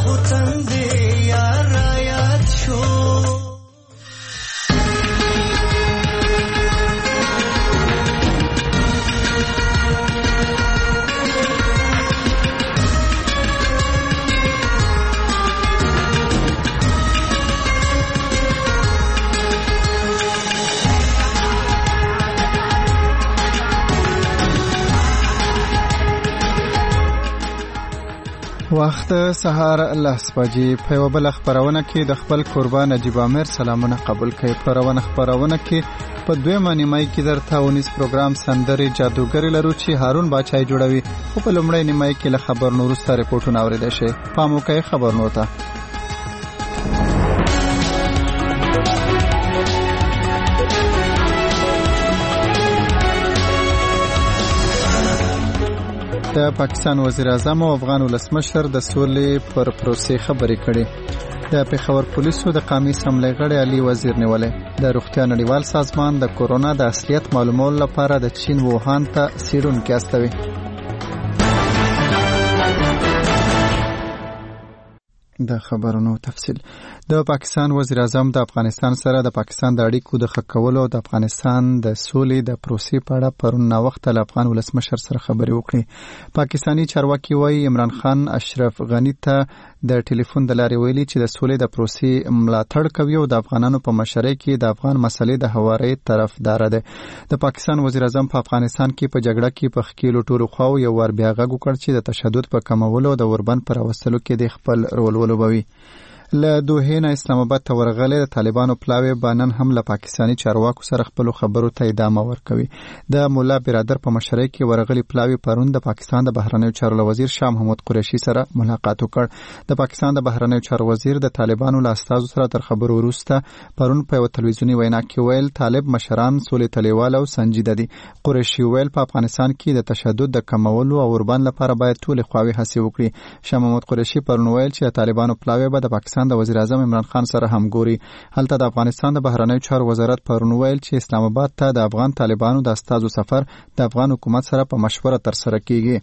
وخت سهار 10 بجې په یو بل خبرونه کې د خپل قربان نجیب عامر سلامونه قبول کړئ. خبرونه کې په دویمه نیمای کې درته ونیس پروګرام سندري جادوګری لرو چې هارون باچای جوړوي او په لومړی نیمای کې له خبر نور سره ریپورتونه اوریدل شي. پام وکړئ خبر نور ته. د پاکستان وزیر اعظم او افغان ولسمشر د سولې پر پروسې خبرې کړې. د پېښور پولیسو د قومي اسمبلی غړی علي وزیر نیولې. د روغتیا نړیوال سازمان د کورونا د اصلیت معلومولو لپاره د چین ووهان ته څېړونکي استوي. د خبرونو تفصیل. د پاکستان وزیر اعظم د افغانستان سره د پاکستان د اړیکو د ښه کولو او د افغانستان د سولې د پروسې په اړه پرون ناوخته له افغان ولسمشر سره خبرې وکړې. پاکستانی چارواکي وایي عمران خان اشرف غنی ته د ټلیفون د لارې ویلي چې د سولې د پروسې ملاتړ کوي او د افغانانو په مشرۍ کې د افغان مسلې د هواري طرفدار دی. د پاکستان وزیر اعظم په افغانستان کې په جګړه کې په خکیلو ټولو خواو یو ور بیا غږ وکړ چې د تشدد په کمولو او د اوربند پر راوستلو کې د خپل رول ولوبوي. له دوحې نه اسلام آباد ته ورغلي د طالبانو پلاوی بانن هم له پاکستانی چارواکو سره خپل خبرو ته ادامه ورکوي. د مولا برادر په مشرۍ کې ورغلي پلاوی پرون د پاکستان د بهرنیو چارو وزیر شاه محمود قریشي سره ملاقات وکړ. د پاکستان د بهرنیو چارو وزیر د طالبانو له استازو سره تر خبرو وروسته پرون په یو تلویزیونی وینا کې ویل طالب مشران سولې تلیوال او سنجیده دي. قریشي ویل په افغانستان کې د تشدد د کمولو او اوربند لپاره باید ټول خواوې هڅې وکړي. شاه محمود قریشي پرون ویل چې طالبانو پلاوی به د پاکستان د وزیر اعظم عمران خان سره همګوري. هلته د افغانستان د بهرنیو چارو وزارت پرون ویل چې اسلام آباد ته د افغان طالبانو د استازو سفر د افغان حکومت سره په مشوره ترسره کیږي.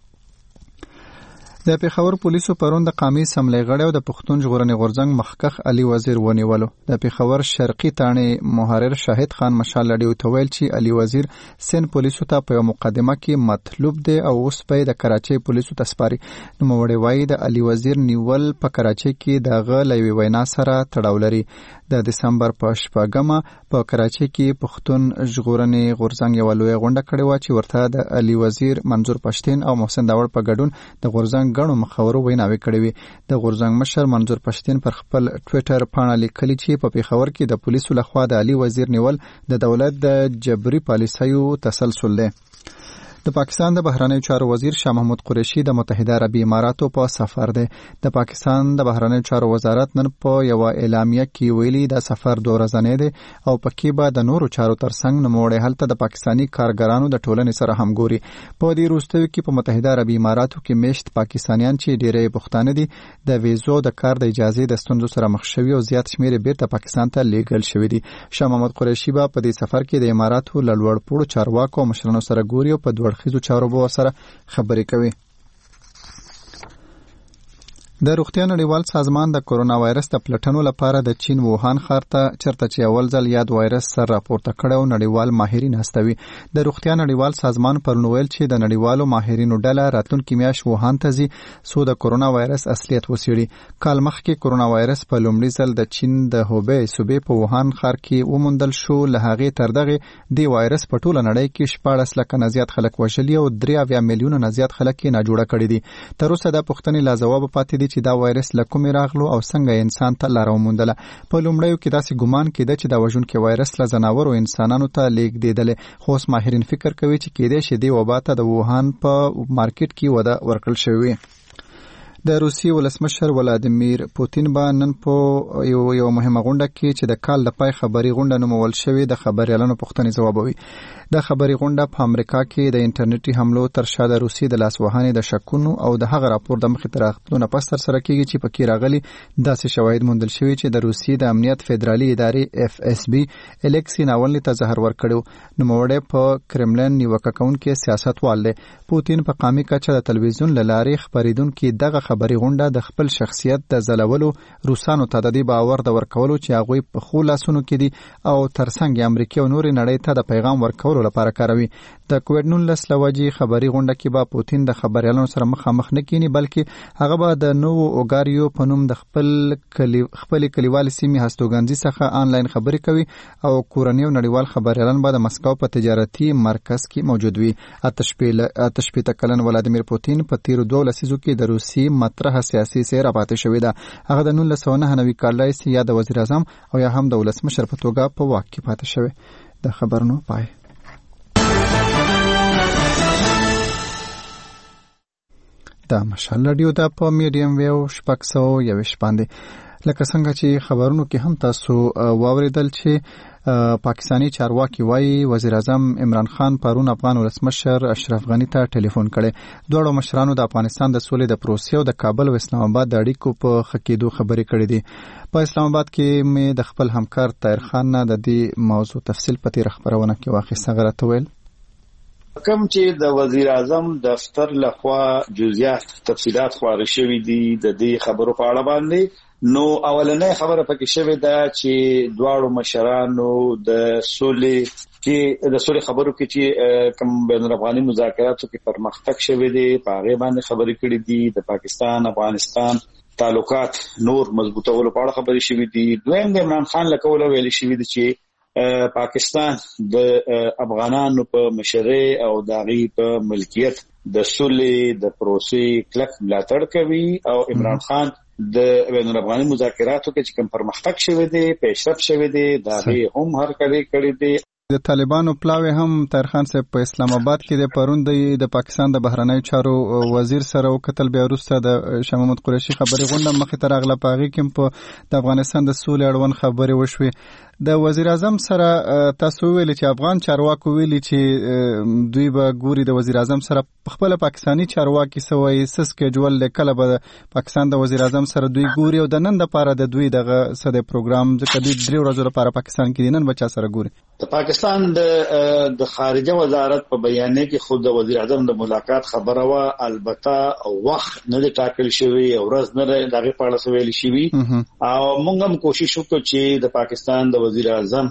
د پېښور پولیسو پرون د قومي اسمبلی غړی او د پښتون ژغورنې غورځنګ مخکښ علي وزیر ونیولو. د پېښور شرقي تاڼې محرر شاهد خان مشال لډیو ته ویل چې علي وزیر سن پولیسو ته په مقدمه کې مطلوب دی او اوس په د کراچۍ پولیسو ته سپاري. نوموړی وایي د علي وزیر نیول په کراچۍ کې د غ لوي وینا سره تړاو لري. د دسمبر په 8 په کراچۍ کې پښتون ژغورنې غورځنګ یو لوی غونډه کړې و چې ورته د علي وزیر منظور پښتين او محسن داوړ په ګډون د غورځنګ غنو مخاورو ویناوي کړې وي. د غورځنګ مشر منظور پښتين پر خپل ټوئیټر پاڼه لیکلي چې په پېښور کې د پولیسو لخوا د علي وزیر نیول د دولت د جبري پالیسیو تسلسل دی. د پاکستان د بهرنیو چارو وزیر شاه محمود قریشي د متحده عربي اماراتو په سفر دی. د پاکستان د بهرنیو چارو وزارت نن په یو اعلامیه کې ویلي دا سفر 2 ورځې دی او پکې به د نورو چارو ترڅنګ نوموړی هلته د پاکستانی کارګرانو د ټولنې سره همګوري. په دې وروستیو کې په متحده عربي اماراتو کې میشت پاکستانیان چې ډېرې پښتانه دي د ویزو د کار د اجازه د ستونزو سره مخ شوي او زیات شمیر بیرته پاکستان ته لیږل شوي دي. شاه محمود قریشي به په دې سفر کې د اماراتو له لوړپوړو چارواکو او مشرانو سره ګوري او په خیزو چارو به سره خبرې کوي. د روغتیا نړیوال سازمان د کورونا وایرس د پلټنو لپاره د چین ووهان ښار ته چرته چې اول ځل یاد وایرس سره راپورته کړی او نړیوال ماهرین استوي. د روغتیا نړیوال سازمان پرون ویل چې د نړیوالو ماهرینو ډله راتلونکي میاشت ووهان ته ځي څو د کورونا وایرس اصلیت وڅېړي. کال مخکې کورونا وایرس په لومړي ځل د چین د هوبی صوبې په ووهان ښار کې وموندل شو. له هغې تر دغې د وایرس په ټوله نړۍ کې 14 لکه نه زیات خلک وژلي او 3 میلیونه نه زیات خلک یې ناجوړه کړي دي. تر اوسه دا پوښتنې لا ځواب پاتې دي چې دا وایرس له کومې راغلو او څنګه انسان ته لاره وموندله. په لومړیو کې داسې ګمان کېده چې دا وژونکی وایرس له ځناورو انسانانو ته لیږدېدلی، خو اوس ماهرین فکر کوي چې کېدای شي دې وبا ته د ووهان په مارکیټ کې وده ورکړل شوې وي. د روسیې ولسمشر ولادیمیر پوتین به نن په یو مهمه غونډه کې چې د کال د پای خبري غونډه نومول شوې د خبريالانو پوښتنې ځوابوي. د خبري غونډه په امریکا کې د انټرنیټي حملو تر شا د روسیې د لاسوهانې د شکونو او د هغه راپور د مخې تر راغلو پس تر سره کېږي چې پکې راغلي داسې شواهد موندل شوي چې د روسیې د امنیت فدرالي ادارې FSB الکسی ناولني ته زهر ورکړو. نوموړی په کرملین نیوکه کوونکی سیاستوال دی. پوتین په قامي کچه د تلویزیون له لارې خبرېدونکي دغه خبري غونډه د خپل شخصیت د ځلولو روسانو ته د دې باور د ورکولو چې هغوی په خپل لاسونو کې دي او ترڅنګ امریکا او نور نړۍ ته د پیغام ورکولو لپاره کاروي. د کووډ-19 لوجې خبري غونډه کې به پوتین د خبريالانو سره مخامخ نه کینی بلکې هغه به د نوو اوګاریو په نوم د خپل کلیوال سیمې هستوګنځي څخه آنلاین خبري کوي او کورنۍ او نړیوال خبريالان به د مسکو په تجارتي مرکز کې موجود وي. اتشپیته کلن ولادیمیر پوتین په تیر 2 لسیزو کې د روسي مطرح سیاسي څیره پاتې شوې ده. هغه د 1999 کال راهیسې یا د وزیر اعظم او یا هم د ولسمشر په توګه په واک کې پاتې شوی. د خبرونو پای. دا مشال رادیو دا په میډیم ویو 621 باندې لکه څنګه چې خبرونو کې هم تاسو واوریدل چې پاکستانی چارواکي وایي وزیر اعظم عمران خان پرون افغان ولسمشر اشرف غنی ته ټلیفون کړي. دوه مشرانو د افغانستان د سولې د پروسې او د کابل او اسلام آباد د اړیکو په خکېدو خبرې کړې دي. په اسلام آباد کې مې د خپل همکار طاهر خان نه د دې موضوع تفصیل په تیر خبرونه کې واخیسته. غلطه ویل کوم چې د وزیر اعظم دفتر لخوا جزئیات تفصيلات خبرې شوې دي د دې خبرو په اړه باندې. نو اولنې خبره پکې شوې ده چې دواړو مشرانو د سولې خبرو کې چې کوم بین الافغاني مذاکراتو کې پرمختګ شوی دی په هغه باندې خبرې کړې دي. د پاکستان افغانستان تعلقات نور مضبوطولو په اړه خبرې شوې دي. دویم د عمران خان لکه ویل شوی دی چې پاکستان د افغانانو په مشرۍ او داغي په ملکیت د سولې د پروسې کلک ملاتړ کوي او عمران خان د بین الافغاني مذاکراتو کې چې کوم پرمختګ شوی دی پیشرفت شوی دی داغي هم هرکلی کړی دی. د طالبانو پلاوی هم طاهر خان صاحب په اسلام آباد کې د پرون د پاکستان د بهرنیو چارو وزیر سره وکتل. بیا وروسته د شاه محمود قریشي خبري غونډه مخې ته راغله. په هغې کې په د افغانستان د سولې اړوند خبرې وشوې. د وزیر اعظم سره تاسو ویلي چې افغان چارواکو ویلي چې دوی به ګوري د وزیر اعظم سره خپل پاکستانی چارواکي سوي سس کېجول کله به پاکستان د وزیر اعظم سره دوی ګوري او د نن لپاره د دوی دغه سده پروګرام ځکه دوی 3 ورځې لپاره پاکستان کې نن بچا سره ګوري. د پاکستان د خارجه وزارت په بیان کې خود د وزیر اعظم د ملاقات خبره وا البته وخت نه ټاکل شوی او ورځ نه دغه په اړه ویل شوی او موږ هم کوشش وکړو چې د پاکستان د وزیر اعظم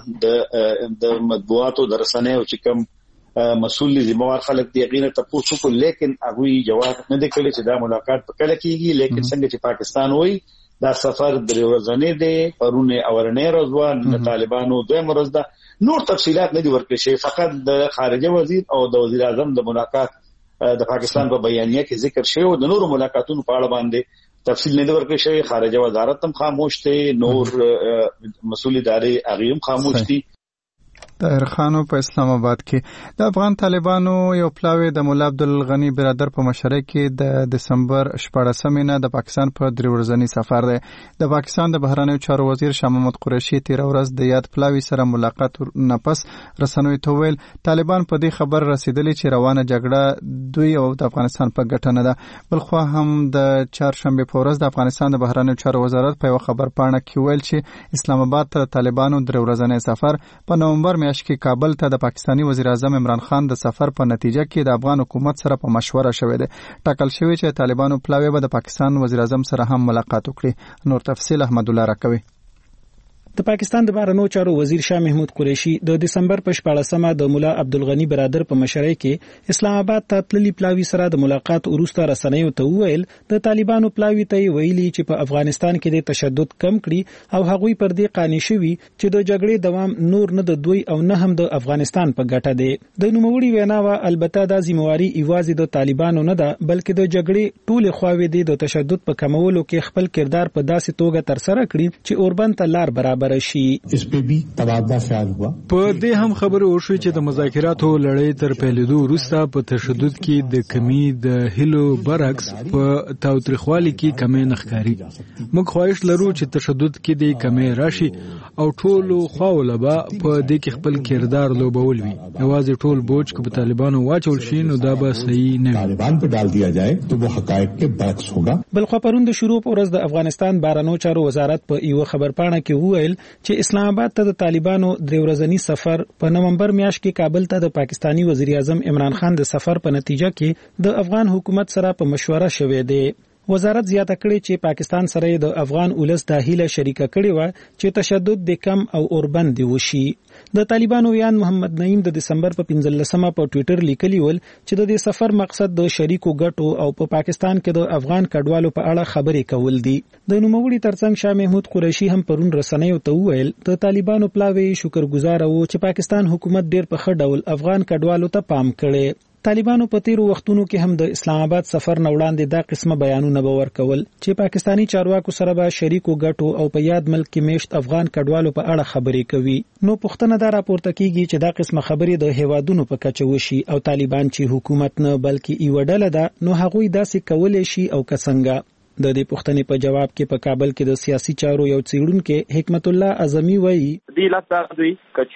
د مطبوعاتو د رسنیو چې کوم مسؤل ذمہوار خلک دی غیر ته پوښتنه کو لیکن هغه جواب نه دی کړی چې دا ملاقات په کله کېږي. لیکن څنګه چې پاکستان وایي دا سفر 3 ورځې دی پرونه اورنې ورځ د طالبانو دوه ورځ ده نور تفصيلات نه دي ورکړي شي. فقط د خارجه وزیر او د وزیر اعظم د ملاقات د پاکستان په بیانیه کې ذکر شوی او د نورو ملاقاتونو په اړه باندې تفصیل نه دی ورکړی شوی. خارجه وزارت هم خاموش دی نور مسؤل ادارې هغه هم خاموش دي. طاهر خان په اسلام آباد کې د افغان طالبانو یو پلاوی د مولا عبدالغنی برادر په مشرۍ کې د دسمبر 14 نه د پاکستان په 3 ورځنی سفر دی. د پاکستان د بهرنیو چارو وزیر شاه محمود قریشي تیر ورځ د یاد پلاوی سره ملاقات نه پس رسنوي ته ویل طالبان په دې خبر رسیدلی چې روانه جګړه دوی او د افغانستان په ګټه نه ده. بلخو هم د چهارشنبه په ورځ د افغانستان د بهرنیو چارو وزارت په یو خبر پاڼه کې ویل چې اسلام آباد ته طالبانو 3 ورځنی سفر په نومبر میاشت کې کابل ته د پاکستانی وزیر اعظم عمران خان د سفر په نتیجه کې د افغان حکومت سره په مشوره شوې ده. ټاکل شوی چې طالبانو پلاوی به د پاکستان وزیر اعظم سره هم ملاقات وکړي. نور تفصیل احمد الله راکوي. د پاکستان د بهرنیو چارو وزیر شاه محمود قریشي د دسمبر په 14مه د مولا عبدالغنی برادر په مشرۍ کې اسلام آباد ته تللی پلاوی سره د ملاقات وروسته رسنیو ته ویل د طالبانو پلاوی ته ویلي چې په افغانستان کې د تشدد کم کړي او هغوی پر دې قانع شوي چې د جګړې دوام نور نه د دوی او نه هم د افغانستان په ګټه دی. د نوموړي ویناوه البته د ذمہواری ایوازي د طالبانو نه ده بلکې د جګړې ټول خواوې د تشدد په کمولو کې خپل کردار په داسې توګه تر سره کړي چې اوربند ته لار برابر شي. اس په بي تبادله خیال هوا په دې هم خبره وشوه چې د مذاکراتو لړۍ تر پیلېدو وروسته په تشدد کې د کمی د هلو برعکس په تاوتریخوالي کې کمی نخکاری. موږ خواهش لرو چې تشدد کې د کمی راشي او ټول خواولبا په دې کې خپل کردار لوبول وي. یوازې ټول بوج کې په طالبانو واچول شي نو دا به صحیح نه وي. طالبان په ډال دیا جائے تو وہ حقائق کے برعکس ہوگا. بلخو پرون د شروع پر ورځ د افغانستان بهرنیو چارو وزارت په یو خبرپاڼه کې وویل چې اسلام آباد ته د طالبانو 3 ورځنی سفر په نومبر میاشت کې کابل ته د پاکستانی وزیر اعظم عمران خان د سفر په نتیجه کې د افغان حکومت سره په مشوره شوې ده. وزارت زیاته کړې چې پاکستان سره د افغان ولس د هیله شریکه کړې و چې تشدد د کم او اوربند وشي. د طالبانو ویان محمد نعیم د دسمبر په 15مه په ټوئیټر لیکلی ول چې د دې سفر مقصد د شریکو ګټو او په پاکستان کې د افغان کډوالو په اړه خبرې کول دي. د نوموړي ترڅنګ شاه محمود قریشي هم پرون رسنیو ته وویل د طالبانو پلاوی شکرګزار وو چې پاکستان حکومت ډېر په ښه ډول افغان کډوالو ته پام کړي. طالبانو په تیرو وختونو کې هم د اسلام آباد سفر نه وړاندې دا قسمه بیانونه باور کول چې پاکستانی چارواکو سره به شریکو ګټو او په یاد ملک کې میشت افغان کډوالو په اړه خبرې کوي. نو پوښتنه دا راپورته کیږي چې دا قسمه خبرې د هیوادونو په کچه وشي او طالبان چې حکومت نه بلکې یو ډله ده نو هغوی داسې کولای شي او کڅنګه. د دې پوښتنې په جواب کې په کابل کې د سیاسي چارو یو څېړونکی حکمت الله اعظمي وایي دی لته دوی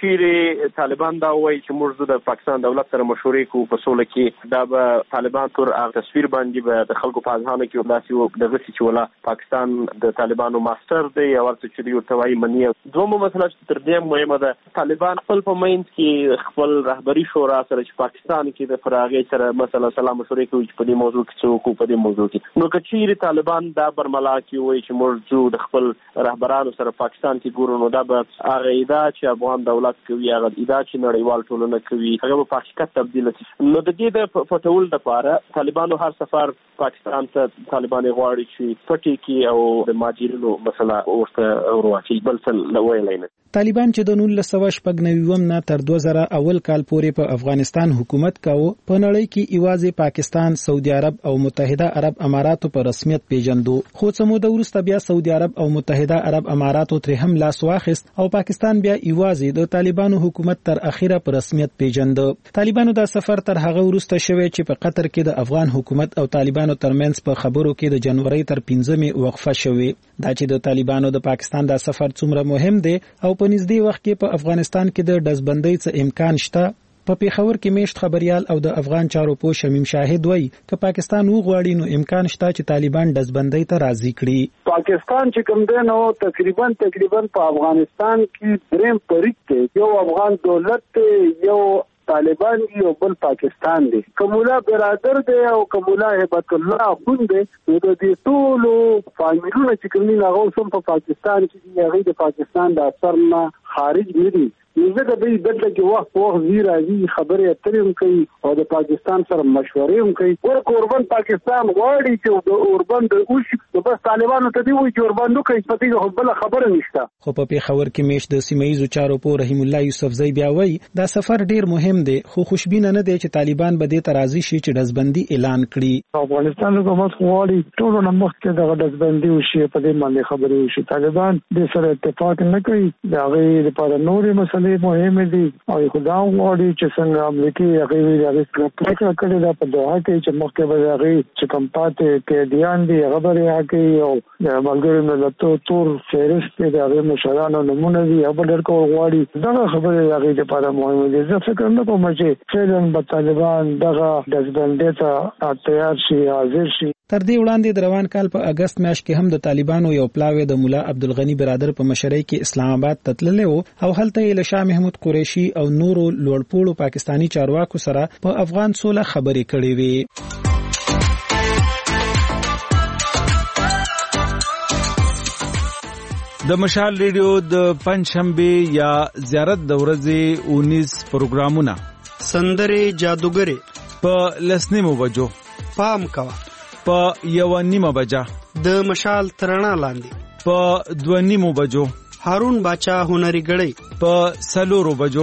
کچيري طالبان دا وایي چې موږ د پاکستان دولت سره مشورې کوو په سوله کې دا به طالبان تر تصویر باندې به د خلکو په اذهان کې ولاسي د غسي چې ولا پاکستان د طالبانو ماستر دی او ورته چې یو توای منی دومره مسله چې تر دې مهمه ده طالبان خپل په مینځ کې خپل رهبری شورا سره چې پاکستان کې د فراغي سره مثلا سلام مشورې کوي په دې موضوع کې څوک په دې موضوع کې نو کچيري طالبان دا برملا کې وایي چې موږ د خپل رهبرانو سره پاکستان کې ګورو نو دا به هغه ادا چې افغان دولت کوي هغه ادا چې نړیوال ټولنه کوي هغه په حقیقت تبدیل شي. نو د دې د فتول لپاره طالبانو هر سفر پاکستان ته طالبان غواړي چې پټي کې او د ماجرینو مسله ورته ورواچي بل څه ویلای نه. طالبان چې د 1999 نه تر 2000 اول کال پورې په افغانستان حکومت کاوه په نړۍ کې ایوازې پاکستان، سعودي عرب او متحده عرب اماراتو په رسمیت پیژندو خو څه موده وروسته بیا سعودي عرب او متحده عرب اماراتو تر هم لاس واخیست او پاکستان بیا ایوازې د طالبانو حکومت تر اخیره په رسمیت پیژند. طالبانو دا سفر تر هغه وروسته شوی چې په قطر کې د افغان حکومت او طالبانو ترمنځ په خبرو کې د جنوري تر 15مې وقفه شوی. دا چې د طالبانو د پاکستان دا سفر څومره مهم دی او په نږدې وخت کې په افغانستان کې د دزبندۍ څخه امکان شته. په پیښور کې میشت خبريال او د افغان چارو پوه شمیم شاهد وایي چې پاکستان وغواړي نو امکان شته چې طالبان دزبندۍ ته راضي کړي. پاکستان چې کوم دی نو تقریبا په افغانستان کې دریم پریک دی، یو افغان دولت دی، یو طالبان دی او بل پاکستان دی. کومولا برادر دی او کومولا هبت الله خون دی. نو د دې ټول فامیلونه چې کوم نه غوښم په پاکستان کې دی هغه د پاکستان د اثر نه خارج نه دي. زه د دې دلته کې وخت زیرا خبرې اترې کوي او د پاکستان سره مشورې هم کوي. ورکه اوربند پاکستان غواړي چې د اوربند اوشي نو بس طالبانو ته دی وایي چې اوربندو کوي په دې بل خبره نشته. خو په پیښور کې میشت د سیمه‌ایزو چارو په رحیم الله یوسفزئی بیا وایي دا سفر ډیر مهم دی خو خوشبینه نه دی چې طالبان به دې ته راضي شي چې دزبندي اعلان کړي. افغانستان حکومت غواړي ټول نمخ کې د دزبندي وشي په دې باندې خبرې وشي. طالبان د سره اتفاق نه کوي دا غي لپاره نورې مسلې مهمه دي او خدا غواړي چې څنګه امریکای هغه ویل پریکړه کړې ده په دوحه کې چې مخکې به هغه چې کوم پاتې کې دیان دي خبرې هغه او د ملګرو ملتونو تور فهرست د هغه مشرانو نمونه دي او ډېر کو غواړي دا خبرې هغه لپاره مهمه دي. زه فکر نه کوم چې فعلا به طالبان دغه دزبندۍ ته تیار شي حاضر شي. تر دې وړاندې د روان کال په اگست میاشت کې هم د طالبانو یو پلاوی د مولا عبدالغنی برادر په مشرۍ کې اسلام آباد ته تللی و او هلته یې له شاه محمود قریشي او نورو لوړپوړو پاکستانی چارواکو سره په افغان سوله خبرې کړې وې. د مشال ریډیو د پنځشنبه یا زیارت د ورځې 19 پروګرامونه سندرې جادوګري په لسنیمو بجو پام کوا په 1:30 بجا د مشال ترنا لاندې په 2:30 بجو هارون باچا هنري غړي په 4 بجو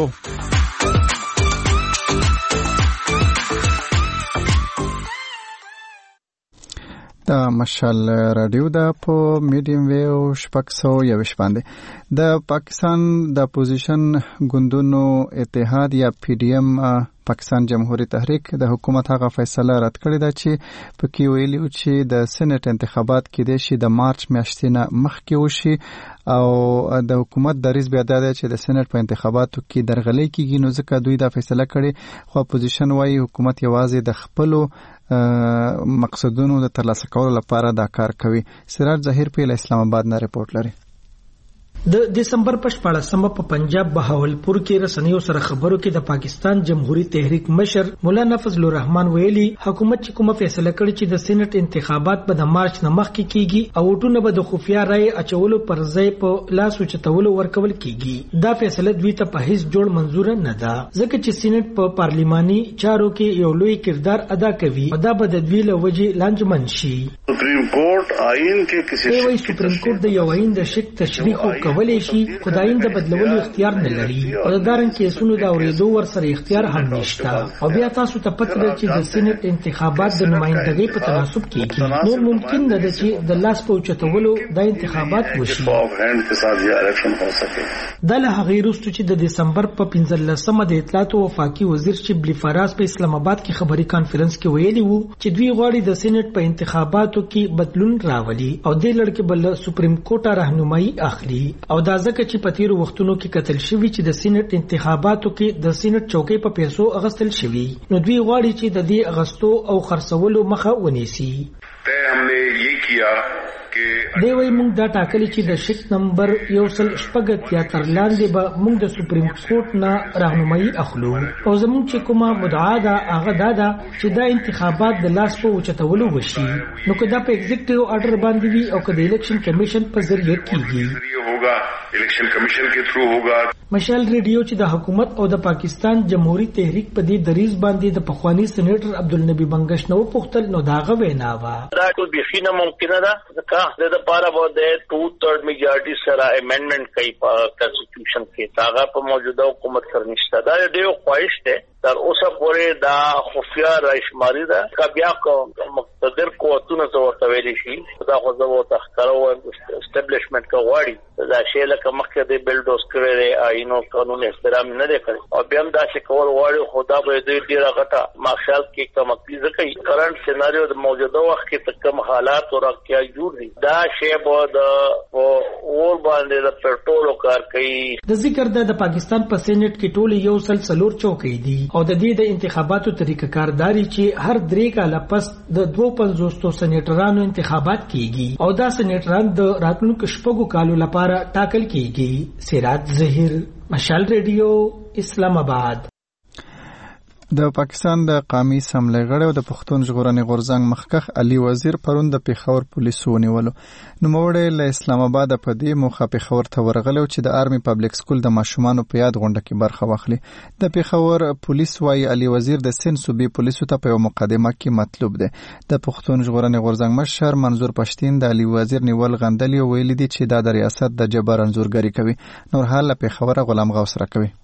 د مشال رادیو د په میډیم ویو 621 باندې د پاکستان د اپوزیشن ګوندونو اتحاد یا پی ډی ایم پاکستان جمهوریت تحریک د حکومت هغه فیصله رد کړې ده چې پکې ویلي چې د سېنات انتخابات کې د شي د مارچ میاشتې نه مخکې وشي او د حکومت دریځ بیا دا چې د سېنات په انتخاباتو کې درغلي کیږي نو ځکه دوی دا فیصله کړې خو اپوزیشن وايي حکومت یوازې د خپلو مقصدونو د ترلاسه کولو لپاره دا کار کوي. سراج ظاهر په اسلام آباد نه رپورټ لري. د دسمبر په 14مه په پنجاب بهاولپور کې رسنیو سره خبرو کې د پاکستان جمهوریت تحریک مشر مولانا فضل الرحمن ویلي حکومت چې کومه فیصله کړې چې د سېنات انتخابات به د مارچ نه مخکې کیږي او وټونه به د خفیا رائے اچولو پر ځای په لاس اوچتولو ورکول کیږي دا فیصله دوی ته په هیڅ جوړ منزور نه ده ځکه چې سېنات په پارلیماني چارو کې یو لوی کردار ادا کوي او دا به د دوی له وجې لانجمن شي سپریم کورټ آئین کې کسی سپریم کورټ د یو آئین د شک تشریح کولای شي خداین د بدلولو اختیار نه لري او د دارن کیسونو د اوریدو ور سره اختیار هم نشته او بیا تاسو ته پته ده چې د سېنات انتخابات د نمائندګۍ په تناسب کېږي نو ممکن ده چې د لاس په اوچتولو د انتخابات وشي دا له هغې وروسته چې د دسمبر په 15مه د اطلاعات او وفاقي وزیر شبلی فراز په اسلام آباد کې خبري کانفرنس کې ویلي وو چې دوی غواړي د سېنات په انتخاباتو کې بدلون راولي او د لړ کې بل سپریم کورټ راهنمایي اخلي او دا ځکه چې په تیرو وختونو کې قتل شوی چې د سېنات انتخاباتو کې د سېنات چوکۍ په پیسو اغستل شوی نو دوی غواړي چې د دې اغستو او خرڅولو مخه ونیسي دی وی موږ دا ټاکلی چې د شک نمبر 180 تر لاندې به موږ د سپریم کورټ نه راهنمایي اخلو او زموږ چې کومه مدعا ده هغه دا ده چې دا انتخابات د لاس په اوچتولو وشي نو که دا په ایگزیکټیو آرډر باندې وي او که د الیکشن کمیشن په ذریعه کیږي الیکشن کمیشن کے تھرو ہوگا مشال ریډیو چې د حکومت او د پاکستان جمهوریت تحریک په دې دریز باندې د پخوانی سېنیټر عبدالنبی بنگش نو پختل نو داغه وینا وا دا ټول بيخي نه ممکنه ده ځکه د لپاره به د 2/3 میجارټي سره امندمنت کوي په کانسټیټیوشن کې هغه په موجوده حکومت سره نشته دا ډېر خواهش ده تر اوسه پورې دا خفیا راشماري ده که بیا مقتدر قوتونه ورته ویلي شي دا خو زه ورته ښکاره اسټابلیشمنټ غواړي دا شی لکه مخکې د بلډوز کړی دی آئین او قانون احترام نه دی کړی او بیا هم داسې کول غواړي خو دا به دوی ډېره غټه مارشال کې کمکلیزه کوي کرنټ سیناریو د موجوده وخت کې کوم حالات او راکیا جوړ دي دا شی به د اور باندې د پټرولو کار کوي د ذکر د پاکستان په سېنات کې ټول یو سلسلور چوکۍ دي او د دې د انتخاباتو طریقه کارداري چې هر 3 کاله پس د 52 سېنیټرانو انتخابات کیږي او دا سېنیټران د راتلونکو شپږو کالو لپاره ټاکل کیږي سراج ظهیر مشال ریډیو اسلام آباد د پاکستان د قومي سملې غړي او د پښتون ژغورنې غورځنګ مخکخ علي وزیر پرون د پیښور پولیسو ونیولو نو موړې له اسلام آباد په دې موخه پیښور ته ورغلو چې د آرمي پبلک سکول د ماشومانو په یاد غونډه کې برخه واخلي د پیښور پولیس وايي علي وزیر د سند صوبې پولیسو ته په مقدمه کې مطلوب دی د پښتون ژغورنې غورځنګ مشر منظور پښتين د علي وزیر نیول غندلی ویل دي چې دا د ریاست د جبر انزورګری کوي نور حال له پیښور غلام غوث را کوي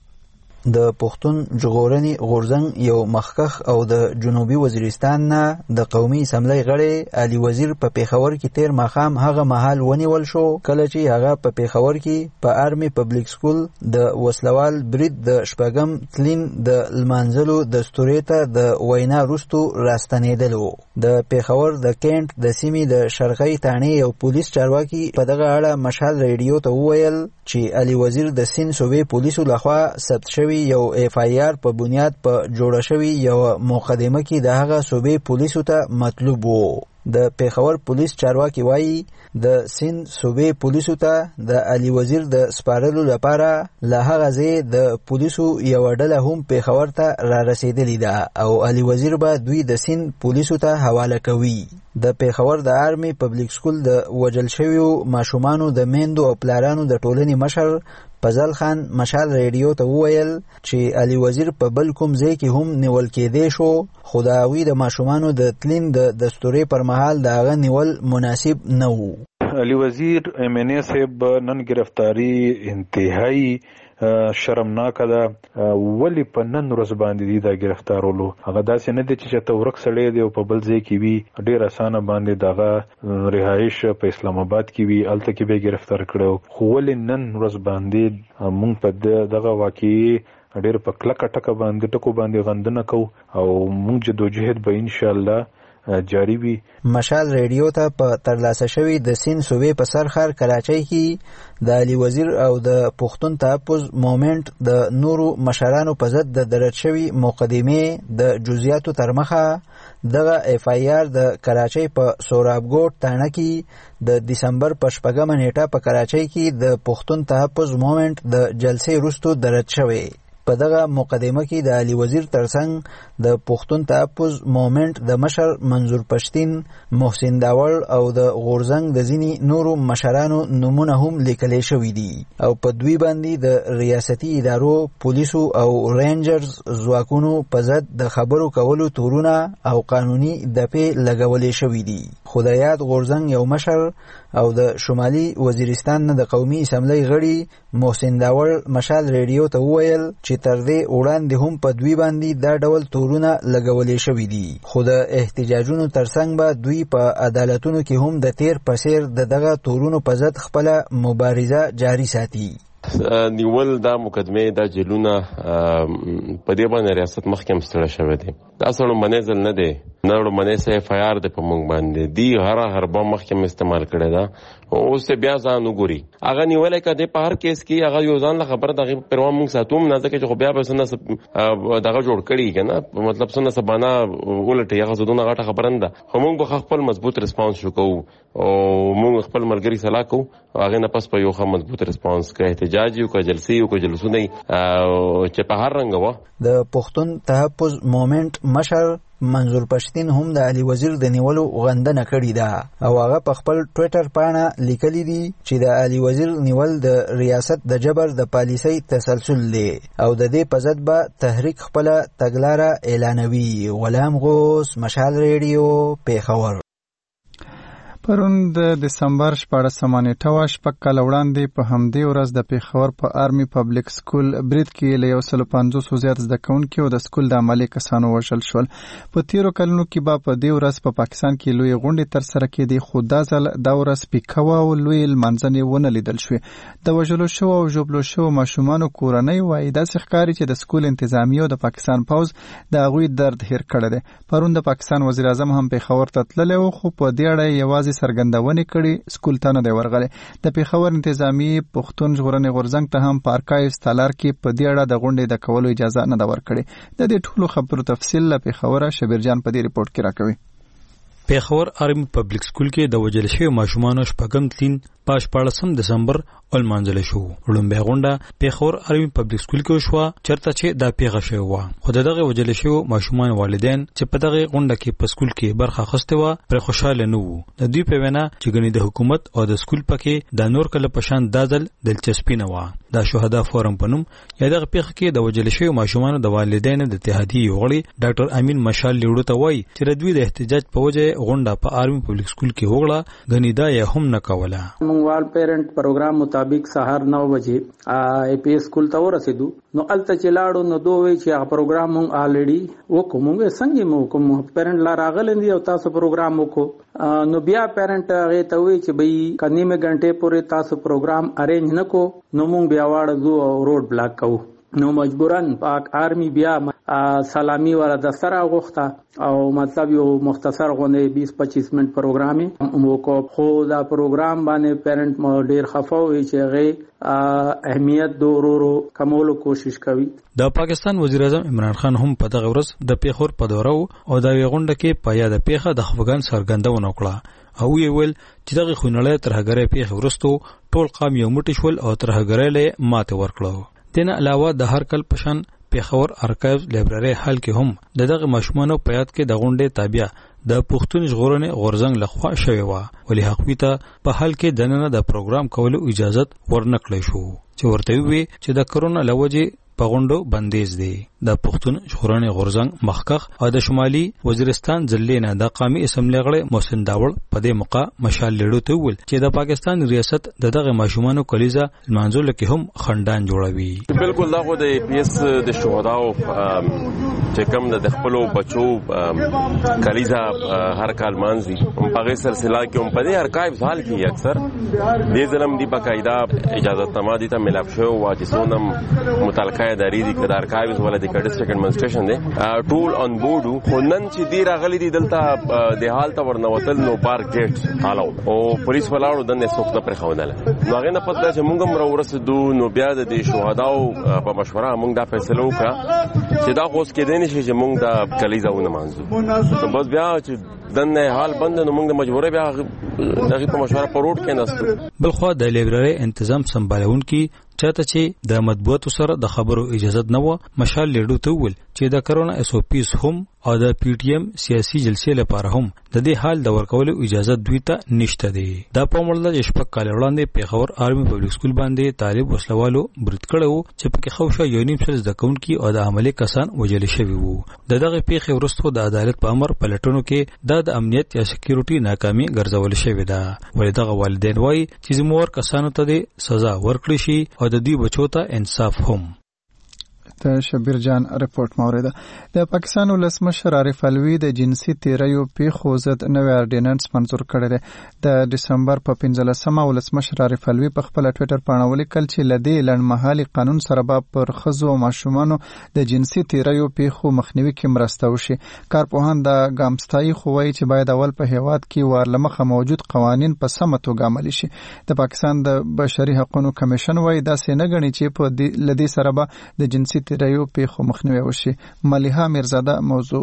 د پښتون ژغورنې غورځنګ یو مخکخ او د جنوبي وزیرستان نه د قومي اسمبلی غړی علي وزیر په پیښور کې تیر ماښام هغه مهال ونیول شو کله چې هغه په پیښور کې په آرمي پبلک سکول د وسلوال برید د شپږم تلین د لمانځلو دستورې ته د وینا وروستو راستنېدلو د پیښور د کینټ د سیمې د شرقي تانې یو پولیس چارواکي په دغه اړه مشال ریډیو ته وویل چې علي وزیر د سند صوبې پولیسو لخوا ثبت شوی یو اف آی آر په بنیاد په جوړه شوی یو مقدمه کې د هغه صوبې پولیسو ته مطلوب وو د پیښور پولیس چارواکي وایي د سند صوبې پولیسو ته د علي وزیر د سپارلو لپاره له هغه ځای د پولیسو یو ډله هم پیښور ته را رسیدلې ده او علي وزیر به دوی د سند پولیسو ته حواله کوي د پیښور د آرمي پبلک سکول د وجل شویو ماشومانو د میندو او پلارانو د ټولنې مشر فضل خان مشال ریډیو ته وویل چې علي وزیر په بل کوم ځای کې هم نیول کېدی شو خو د هغوی د ماشومانو د تلین د دستورې پر مهال د هغه نیول مناسب نه و علي وزیر MNA صاحب نن گرفتاری انتهایی شرمناک ده ولی په نن ورځ باندې دی دا گرفتارولو هغه داسې نه دی چې ته ورک سړی دی او په بل ځای کې وي ډیر اسانه باندې دغه رهایش په اسلام آباد کې وي الته کې به گرفتار کړو خو ولی نن ورځ باندې مونږ په دغه واقعي ډیر په کلکه ټکه باندې ټکو باندې غندنه کو او مونږ جدوجہد به ان شاء الله جاری وي مشال ریډیو ته په ترلاسه شوی د سند صوبې په سرخر کراچۍ کې د علي وزیر او د پښتون تحفظ مومنت د نورو مشرانو په ضد د درج شوی مقدمې د جزئیاتو تر مخه دغه اف آی آر د کراچۍ په سورابګوټ تانه کې د دسمبر په 4 نیټه په کراچۍ کې د پښتون تحفظ موومنټ د جلسې وروسته درج شوی. په دغه مقدمه کې د علي وزیر ترڅنګ د پښتون تحفظ موومنټ د مشر منظور پښتین، محسن داور او د غورزنګ د ځینی نورو مشرانو نمونه هم لیکل شوي دي او په دوی باندې د ریاستي ادارو، پولیسو او رینجرز ځواکونو په ضد د خبرو کولو تورونه او قانوني دپې لګولې شوي دي. خو د یاد غورزنګ یو مشر او د شمالي وزیرستان د قومي اسمبلی غړي محسن داور مشال ریډیو ته وویل چې تر دې وړاندې هم په دوی باندې دا ډول تورونه لګولې شوي دي، خو د احتجاجونو ترڅنګ به دوی په عدالتونو کې هم د تیر په څیر د دغه تورونو په ضد خپله مبارزه جاري ساتي. نیول دا مقدمه دا جیلونه په دې باندې ریاست مخکې مستړی شوی دی. دا سړو منځل نه دی، نه وړمنې سه اف آی آر د په مونږ باندې دی هر به مخکې استعمال کړی دا. اوس بیا ځان وګوري هغه نیولای کده په هر کیس کې هغه یو ځان له خبره دغه پروا مونږ ساتوم نه ځکه چې خو بیا به سنه دغه جوړ کړي کنه مطلب سنه سبانا ولټي هغه زدون غټه خبره نه ده. خو مونږ به خپل مضبوط ریسپانس شو کوو او مونږ خپل ملګری صلاح کوو هغه نه پس په یو ښه مضبوط ریسپانس کوي. احتجاج یو کې جلسې یو کې جلسونه چې په هر رنګ و. د پښتون تحفظ موومنټ مشر منظور پښتین هم د علي وزیر د نیولو غندنه کړې ده او هغه په خپل ټویټر باندې لیکلی دی چې د علي وزیر نیول د ریاست د جبر د پالیسۍ تسلسل دی او د دې په ضد به تحریک خپل تګلاره اعلانوي. غلام غوث، مشال ریډیو، پیښور. پرون د دسمبر 14 نیټه شپږ کاله وړاندې په همدې ورځ د پیښور په آرمي پبلک سکول برید کې له 150 زیات زده کوونکي او د سکول د عملي کسانو وژل شول. په تیرو کلونو کې به په دې ورځ په پاکستان کې لوی غونډې ترسره کېدې، خو دا ځل دا ورځ پیکوه او لوی لمانځنې ونه لیدل شوې. د وژلو شو او ژوبلو شو ماشومانو کورنۍ وایي داسې ښکاري چې د سکول انتظامیه او د پاکستان پوځ د هغوی درد هیر کړی دی. پرون د پاکستان وزیر اعظم هم پیښور ته تللی و، خو په دې اړه یوازې سرګندونې کړي، سکول ته نه دی ورغلی. د پیښور انتظامی پښتون ژغورنې غورځنګ ته هم په ارکایوز تالار کې په دې اړه د غونډې د کولو اجازه نه ده ورکړې. د دې ټولو خبرو تفصیل له پیښوره شبیرجان په دې ریپورت کې راکوي. پیښور آرمي پبلک سکول کې د وژل شویو ماشومانو شپږم تلین په 14 دسمبر ولمانځل شو. لومبۍ غونډه پیښور آرمي پبلک سکول کې وشوه چېرته چې دا پیښه شوې وه. خو دغه وژل شویو ماشومان والدین چې په دغه غونډه کې په سکول کې برخه اخیستې وه پرې خوشحاله نه وو. د دوی په وینا چې ګنې د حکومت او د سکول پکې د نور کله په شان دا ځل دلچسپي نه وه. د شهدا فورم په نوم یا دغه پیښه کې د وژل شویو ماشومانو د والدینو د اتحادیې غړي ډاکټر امین مشال لیوړو ته وایي چې د دوی د احتجاج په وجه غونډه په آرمي پبلک سکول کې وغړه، ګنې دا یې هم نه کوله. موږ پیرنټ پروګرام مطابق سهار 9 بجې ای پی سکول ته ورسېدو. نو الته چې لاړو نو دوی چې هغه پروګرام مونږ الریډي وکړو. مونږ څنګه مو کوم پیرنټ لا راغلندي او تاسو پروګرام وکړو. نو بیا پیرنټ هغه ته وی چې بې کنيمه غنټه پورې تاسو پروګرام ارینج نکو. نو مونږ بیا واړو او روډ بلاک کوو. نو مجبورن پاک آرمی بیا سلامي ولا د سره غوښته او مطلب یو مختصر غونډه 20-25 منټ پروګرامي مو کو. خو دا پروګرام باندې پیرنټ مو ډیر خفه وي چې هغه اهمیت دورورو کمولو کوشش کوي. د پاکستان وزیر اعظم عمران خان هم په دغه ورځ د پیښور په دوره او د غونډه کې په یاد پیښه د خفګان سرګندونه وکړه او یې ویل چې دغه خونړۍ ترهګرۍ پیښه ورستو ټول قام یو موټی شول او ترهګرۍ له ماته ورکړو. دنه علاوه د هر کل پشان پیښور ارکایوز لایبرری حال کې هم دغه ماشومانو په یاد کې د غونډې تابع د پښتون ژغورنې غورځنګ لخوا شوی و، ولې حقوی ته په حال کې دننه د پروګرام کولو اجازه ورنکړی شو چې ورته وی چې د کرونا لوجه په غونډو بندیز دی. د پښتون ژغورنې غورځنګ مخکخ او د شمالي وزیرستان ځلینا د قومي اسمبلی غړي محسن داور په دې موقع مشال لیډو ته ویل چې د پاکستان ریاست دغه ماشومانو کلیزه منځول کې هم خندان جوړوي. بالکل دا خو د پی اس د شهداو چې کوم د خپل بچو کلیزه هر کال مانځي په هغه سلسله کې هم په دې ارکایوز حال کې اکثر دې ظلم دی باقاعده اجازه تمادي ته ملاب شو او چې سونم متعلقه کړه اداري دي کړه ارکایوز ولا د ډیسټریکټ ایڈمنسټریشن دي ټول آن بورډ خو نن چې دی راغلي دي دلته د حالت ورنوتل نو پارک ګیټ حالو او پولیس ولاړو دنه سوکته پر خوندل نو هغه نه پته چې موږ هم ورسېدو نو بیا د شهداو په مشوره موږ دا فیصله وکړه چې دا اوس کې دیني چې موږ د کلیزاونه مانځو بس بیا چې دنه حال بند نو موږ مجبورې بیا دغه په مشوره پر روډ کې ناستو بلخو د لایبرری تنظیم سمبالون کې چاته چې د مطبوعاتو سره د خبرو اجازه نه و مشال لیډو ته ویل چې د کرونا اس او پیس هم او د پی ټی ایم سیاسي جلسې لپاره هم د دې حال د ورکولو اجازه دوی ته نشته دی دا په مړه د شپږ کال وړاندې پیښور آرمي پبلک سکول باندې طالب وسلوالو برید کړو چې په کې خوښه یو نیم سل ځکونکي او د عملي کسان وجل شوی وو دغه پیښې ورستو د عدالت په امر پلټونو کې د امنیت یا سکیورټي ناکامي ګرځول شوی دا ولې دغه والدین وایي چې زموږ کسانو ته د سزا ورکړي شي او د دوی بچو ته انصاف هم ته شبیر جان رپورت موریده د پاکستان ولسمشر عارف علوی د جنسي تیریو پیښو ضد نوې اورډیننس منظور کړی دی د دسمبر په 15مه ولسمشر عارف علوی په خپل ټوئیټر باندې ولیکل چې لدې لړمحالي قانون سره به پر ښځو او ماشومانو د جنسي تیریو پیښو مخنیوي کې مرسته وشي کارپوهان د ګامستای خو وایي چې باید اول په هیواد کې ورلمخه موجود قوانین په سمه توګه عملي شي د پاکستان د بشري حقوقو کمیشن وایي دا څنګه غني چې په لدې سره به د جنسي تیریو پیښو مخنیوي وشي ملیحه میرزاده موضوع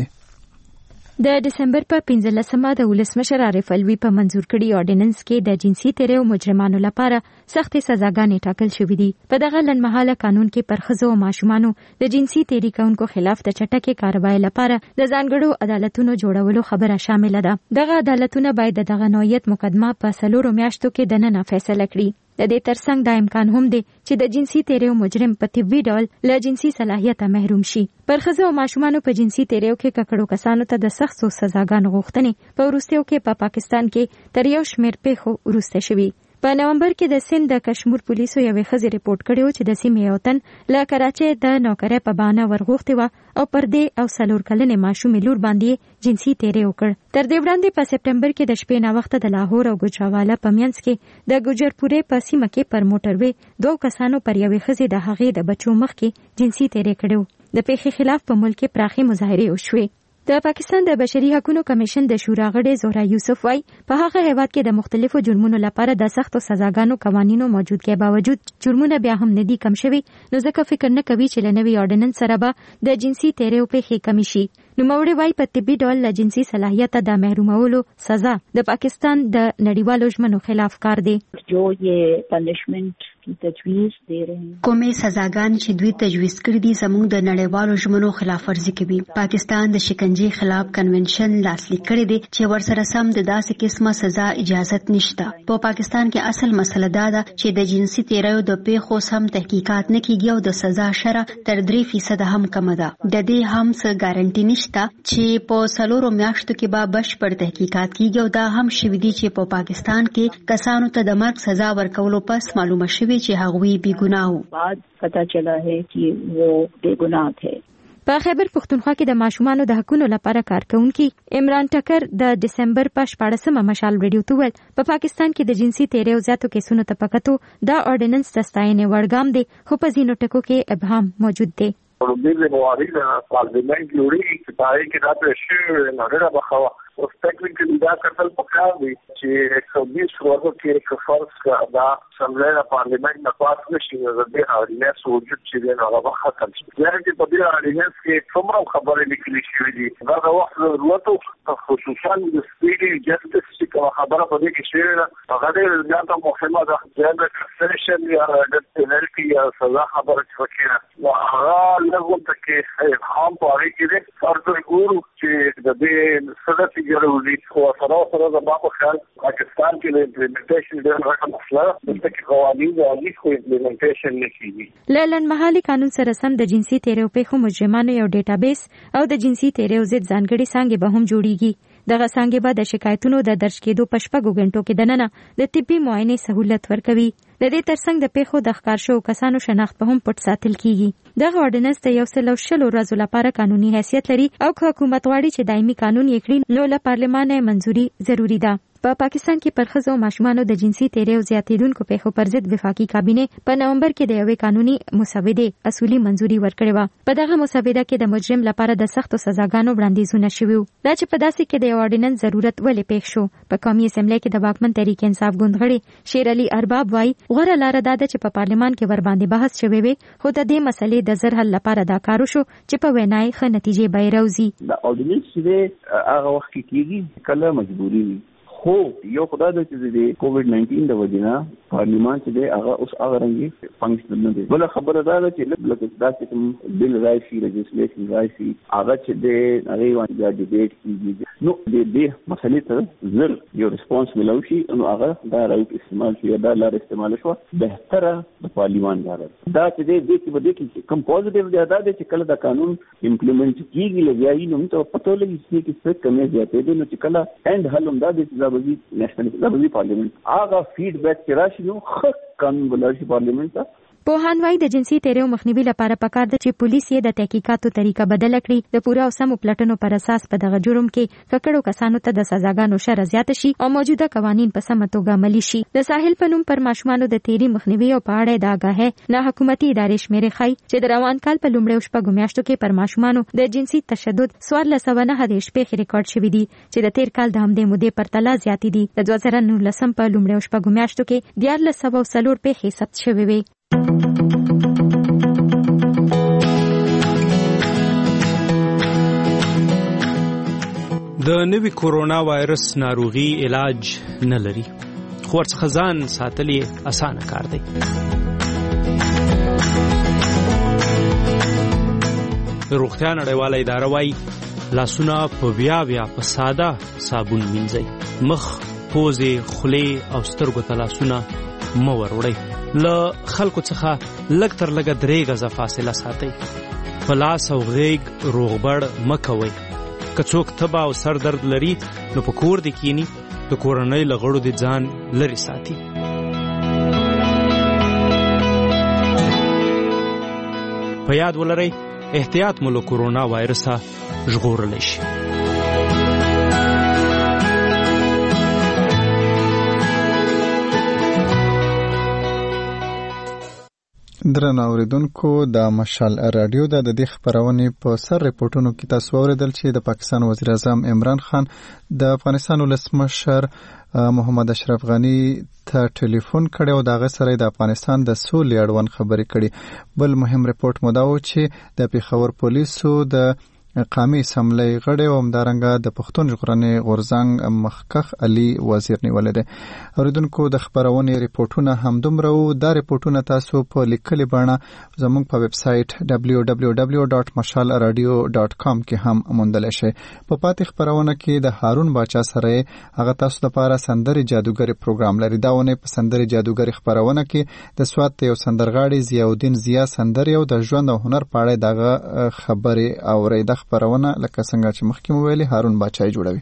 سیړي د دسمبر په 15مه د ولسمشر عارف علوی په منظور کړي اورډیننس کې د جنسي تیریو مجرمانو لپاره سختې سزاګانې ټاکل شوې دي په دغه لنډمهاله قانون کې پر ښځو او ماشومانو د جنسي تیری کوونکو خلاف د چټکې کاروای لپاره د ځانګړو عدالتونو جوړولو خبره شامل ده دغه عدالتونه باید دغه نوعیت مقدمه په 4 میاشتو کې دننه فیصله کړي د دې ترڅنګ دا امکان هم دی چې د جنسي تیریو مجرم په طبي ډول له جنسي صلاحیته محروم شي پر ښځو او ماشومانو په جنسي تیریو کې ککړو کسانو ته د سختو سزاګانو غوښتنې په وروستیو کې په پاکستان کې تر یو شمېر پیښو وروسته شوي په نومبر کې د سند د کشمیر پولیسو یوې ښځې ریپورت کړی چې د سیمې یو تن له کراچۍ د نوکرۍ په بهانه ورغوښتې وه او پر دې او 4 کلنې ماشومې لور باندې جنسي تیری وکړ تر دې وړاندې په سپټمبر کې د شپې ناوخته د لاهور او ګوجراوالا په منځ کې د ګوجرپورې په سیمه کې پر موټروي 2 کسانو پر یوې ښځې د هغې د بچو مخ کې جنسي تیری کړو د پیښې خلاف په ملک کې پراخي مظاهرې وشوې د پاکستان د بشري حقوقو کمیشن د شورا غړي زهرا یوسف وايي په هغه هیواد کې د مختلفو جرمونو لپاره د سختو سزاګانو قوانینو موجودګۍ باوجود جرمونه بیا هم ندي کم شوي نو ځکه فکر نه کوي چې لنوي اورډیننس سره به د جنسي تیریو پیښې کمی شي نوموړي وايي په طبي ډول له جنسي صلاحیت د محرومولو سزا د پاکستان د نړیوالو ژمنو خلاف کار دی جو یہ پنشمنٹ کی تجویز دے رہے ہیں کومې سزاګان چې دوی تجویز کړې دي زموږ د نړیوالو ژمنو خلاف ورزي کوي پاکستان د شکنجې خلاف کنونشن لاسلیک کړی دی چې ورسره سم د داسې قسمه سزا اجازت نشته په پاکستان کې اصل مسله دا ده چې د جنسي تیریو د پیښو سم تحقیقات نه کیږي او د سزا شرح تر 3% هم کم ده د دې هم څه ګارانټي نشته چې په 4 میاشتو کې به بشپړ تحقیقات کیږي او دا هم شوي دي چې په پاکستان کې کسانو ته د مرګ سزا ورکولو پس معلومه شوي چې هغوی بے گناه وو بعد پتا چلا ہے کہ وہ بے گناہ تھے په خیبر پختونخوا کې د ماشومانو د حقوقو لپاره کارکونکي عمران ټکر د دسمبر په 14مه مشال ریډیو ته ویل په پاکستان کې د جنسي تیریو زیاتو کیسونو ته پکتو دا اورډیننس د ستاینې وړ ګام دی خو په ځینو ټکو کې ابهام موجود دی د موارد پارلمان جوړي چې پای کې راځي چې نړۍ بخوا او ټیکنیکلی دا کتل پکار دی چې 120 ورځو کې فرض کا دا سملای پارلمان نه پاس نشي د دې اړینس وجود چې نه هغه ختم شي یعنی په دې اړینس کې څومره خبرې لیکلي شوې دي دا د وخت ضرورت خصوصا د سپیډي جسټس چې خبره په دې کې شوې ده هغه ډېر زیاته مهمه ده چې د کسرشن یا د پنالټي یا سزا خبره فکر نو هغه لږ تکي هم په اړه کې فرض ګورو چې د دې سره ضروري خو سره د ما په خیال پاکستان کې د امپلیمنټیشن ډېر رقم مسله د کې قوانین او لیکو امپلیمنټیشن نشي لړن محلي قانون سره سم د جنسي تیریو پیښو مجرمانو یو ډیټابیس او د جنسي تیریو ضد ځانګړي څانګې به هم جوړیږي دغه څانګې به د شکایتونو د درج کېدو په 6 غنټو کې دننه د طبي معاینې سہولت ورکوي د دې ترڅنګ د پیښو د ښکار شوو کسانو شناخت به هم پټ ساتل کیږي دغه اورډیننس د 100 ورځو لپاره قانوني حیثیت لري او حکومت غواړي چې دایمي قانون یې کړي نو له پارلمان منځوري ضروری ده په پاکستان کې پر ښځو او ماشومانو د جنسي تیری او زیاتېدونکو پیښو پر ضد وفاقي کابینه په نومبر کې د یوې قانوني مسودې اصولي منځوري ورکړې و. په دغه مسوده کې د مجرم لپاره د سختو سزاګانو وړاندیزونه شوي وو. دا چې په داسې کې د یو اورډیننس ضرورت ولې پیښ شو. په قومي اسمبلی کې د واکمن تحریک انصاف ګوند غړي شیر علي ارباب وايي غوره لاره دا ده چې په پارلمان کې ور باندې بحث شوی وي، خو د دې مسلې د زر حل لپاره دا کار وشو چې په وینای ښه نتیجې به راوځي. د اورډیننس چې هغه وخت کې کېږي کله مجبوري وي، خو یو خدای د چې د کووډ 19 د وجنه پارلیمان چې هغه اوس هغه رنګي فنکشن نه دی. بل خبره دا ده چې لکه دا چې بل راشي لیجسلیشن راشي هغه چې د هغه باندې ډیبیټ کیږي، نو د دې مسلې ته زر یو ریسپانس ملوشي، نو هغه دا راوي استعمال شي دا لار استعمال شو بهتره د پارلیمان لاره. دا چې د دې کې بده کې کوم پوزټیو دی دا چې کله دا قانون امپلیمنٹ کیږي لګیایي نو ته پته لګي چې څه کمی زیاتې دي، نو چې کله اند حلم دا د نېشنل اسمبلی پارلیمنت هغه فیډبیک چې راشي نو خط قانون بلارشي پارلیمنت ته. پوهان وايي د جنسي تیریو مخنیوي لپاره پکار ده چې پولیس یې د تحقیقاتو طریقه بدل کړي، د پوره او سمو پلټنو پر اساس په دغه جرم کې ککړو کسانو ته د سزاګانو شر زیات شي او موجوده قوانین په سمه توګه عملي شي. د ساحل په نوم پر ماشومانو د تیری مخنیوي او په اړه د آګاهۍ نه حکومتي ادارې شمیرې ښيي چې د روان کال په لومړیو شپږو میاشتو کې پر ماشومانو د جنسي تشدد 1409 پیښې ریکارډ شوې دي چې د تیر کال د همدې مودې پرتله زیاتې دي. د 2019 په لومړیو شپږو میاشتو کې 1404 پیښې ثبت شوې وي. د نوي کورونا وایرس ناروغي علاج نه لري، خو ورڅخه ځان ساتل یې اسانه کار دی. د روغتیا نړیواله اداره وايي لاسونه په بیا په ساده صابون مینځئ، مخ، پوزې، خولې او سترګو ته لاسونه مه وروړئ. له خلکو څخه لږ تر لږه 3 غزه فاصله ساتئ. په لاس او غېږ روغبړ مه کوئ. که څوک تبه او سر درد لري نو په کور دې کینی، د کورنۍ له غړو دې ځان لرې ساتي. په یاد ولرئ احتیاط مو له کورونا وایرسه ژغورلی شي. درنو اوریدونکو د مشال رادیو د دې خبرونه په سر ریپورتونو کې تاسو اوریدل چې د پاکستان وزیر اعظم عمران خان د افغانستان ولسمشر محمد اشرف غنی ته ټلیفون کړی او دغه سره د افغانستان د سولې اړوند خبرې کړي. بل مهم ریپورت مو دا و چې د پیښور پولیسو د قومي اسمبلی غړي او همدارنګه د پښتون ژغورنې غورځنګ مخکخ علي وزیر نیولې ده. اوریدونکو د خبرونه ریپورتونه همدومره وو. دا ریپورتونه تاسو په لیکلي بڼه زموږ په ویب سټ www.mashalradio.com کې هم موندلی شئ. په پاتې خبرونه کې د هارون باچا سره هغه تاسو لپاره سندري جادوګری پروګرام لري. دا ونه په سندري جادوګری خبرونه کې د سواد یو سندرغاړي ضیاءالدین ضیا سندري او د ژوند او هنر په اړه دغه خبرې اوري. خبرونه لکه څنګه چې مخکې مو ویلي هارون باچای جوړوي.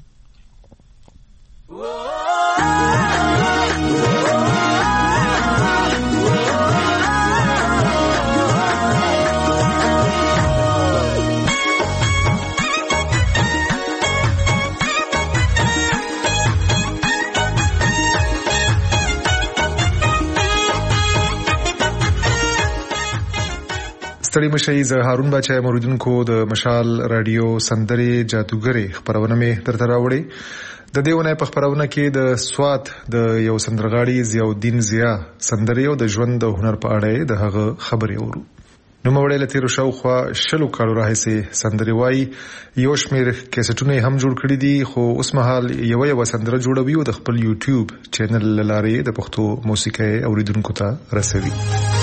ستړي مشي زه هارون باچا موریدونکو د مشال رادیو سندري جادوګری خبرونه مې درته راوړي. د دیونه په خبرونه کې د سوات د یو سندرغاړي ضیاءالدین ضیا سندري او د ژوند او هنر په اړه د هغه خبرې ورو. نو موږ له تیر شاوخوا 10 کالو راهیسې سندري وای یو شمیر کیسټونه هم جوړ کړی دي، خو اوس مهال یو سندره جوړوي او د خپل یوټیوب چینل لاره د پښتو موسیقي اوریدونکو ته رسوي.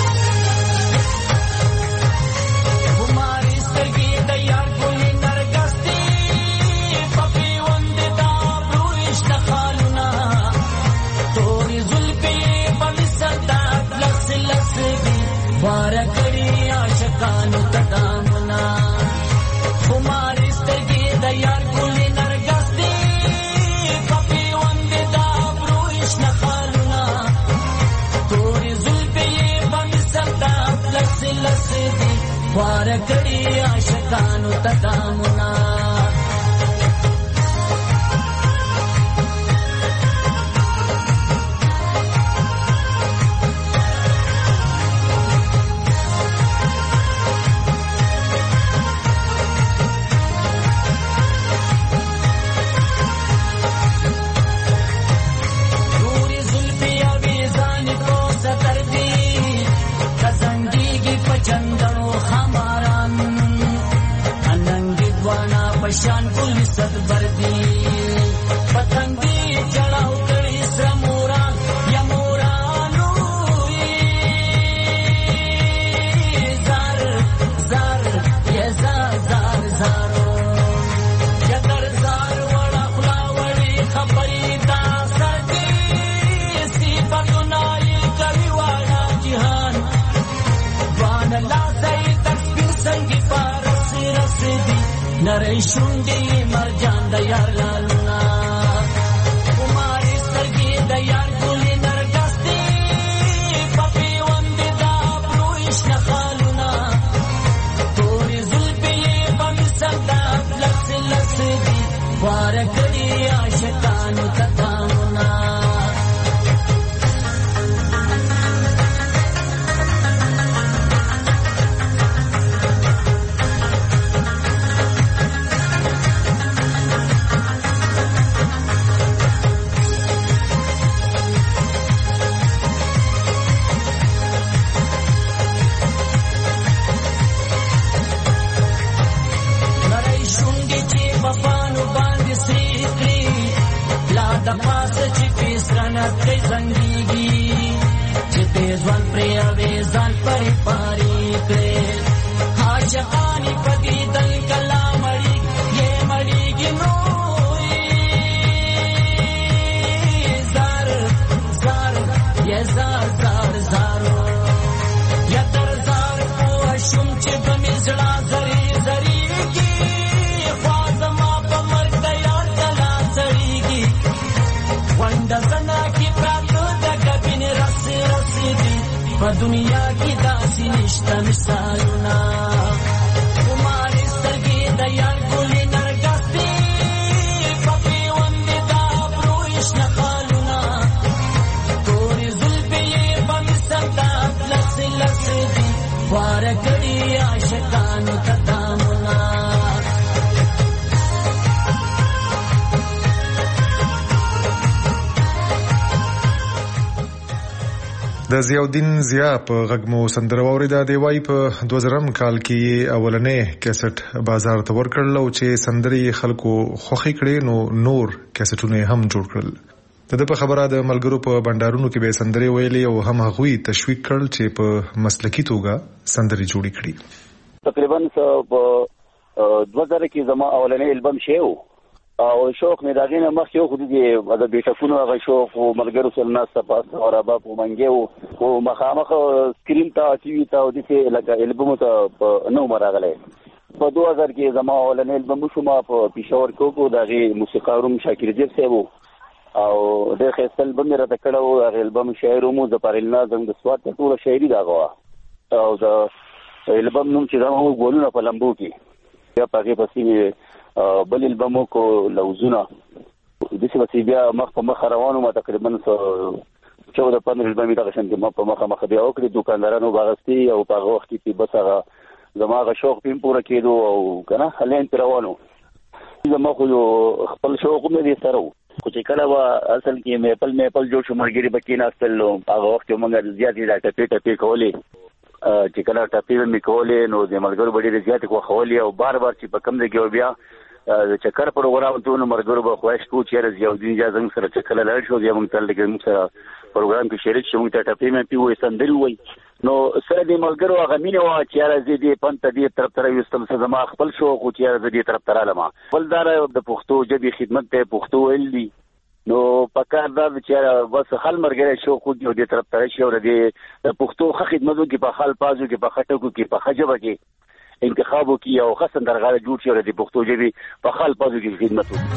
کړي عاشقانو تدامنا نړۍ شونډې مرجان د یار لالونه کمارې سترګې د یار ګلې نرګستې په پیوندې د ابرو شنه خالونه تورې زلفې یې په مثل د لس لس دي خواره کړي عاشقانو ته تامونه د پاسه چې پیسرانه کئی زنگیگی چې پیزوان پریاوی ځان پری پاری کړي عاشقانی پدی دل کلا مړی یہ مړیږي نو زار زار یہ زار زار زارو یا در زار په شوم چې بمزړه زری زری کی خوازما په مرګ تیار کلا سړیږي وند زنا کی پراتو د کبین رس رس دی په دنیا کې داسې نشته مثالونه کمارې سترګې د یار ګلې نرګستې په پیوندې د ابرو شنه خالونه تورې زلفې یې په مثل د لس لس دي خواره کړي عاشقانو ته تامونه د ضیاءالدین ضیا په غږمو سندره واوریده. دی وايي په 2000 کال کې اولنې کیسټ بازار ته ورکړل او چې سندرې خلکو خوښي کړي نو نور کیسټونه هم جوړ کړل. د په خبره د ملګرو په بندرونو کې به سندرې ویلې او هم هغوی تشویق کړل چې په مسلکی توګه سندرې جوړې کړي. تقریبا په 2000 کې زما اولنې البم شیو او شوق مې داغینه مخ یو خو دې د بیٹکونو هغه شوق او ملګرو سره ناسته پاس او ربا په منګو او مخامخ سکرین ته ټي وي ته د دې لکه البم ته نو مراغله په 2000 کې زما اولنې البم شو ما په پېښور کې دغه موسیقاروم شاکر جیب صاحب او د خپل البم راته کړو هغه البم شاعر مو د پرل ناظم د سواد ټول شاعري داغه او د البم نوم چې دا مو ګولونه په لمبو کې یا پاګه پسې بل البمو کو لوزونه د څه وسی بیا مخ په مخ روانو ما تقریبا 14-15 البم دا شان کې ما په مخ بیا وکړي دکاندارانو باغستی او په وخت کې بس هغه زماغه شوق پم پوره کېدو او کنه هلین روانو زما خو خپل شوق مې دي سره خو چې کله وا اصل کې میپل جوړ شو مرګري بکینا اصل هغه وخت موږ زیاتې دا ټپې کولې چې کله ټپې مې کولې نو د ملګرو ډېر زیات کو خولي او بار چې په کم دی کې بیا چکر پروګرام ته نو مرګرو به خوښ کو چې ضیاءالدین اجازه سره چکر لړ شو بیا موږ تل کې موږ سره پروګرام کې شریک شوم ته ټپې مې پیوې سندري وای نو سره د ملګرو هغه مینه وا چې راځي دې پنت دې طرف تر یوستم زما خپل شوق او چې دې طرف تر علما بلدار د پښتو ژبې خدمت ته پښتو ویلي نو پکار دا چې بس خل مرګره شوق خو دې طرف تر شي او دې پښتو خدمتو کې په خال پازو کې په خټکو کې په خجبه کې انتخابو کې او خاصن درغاله جوړ شي د پښتو ژبې په خال پازو کې خدمت وکړي.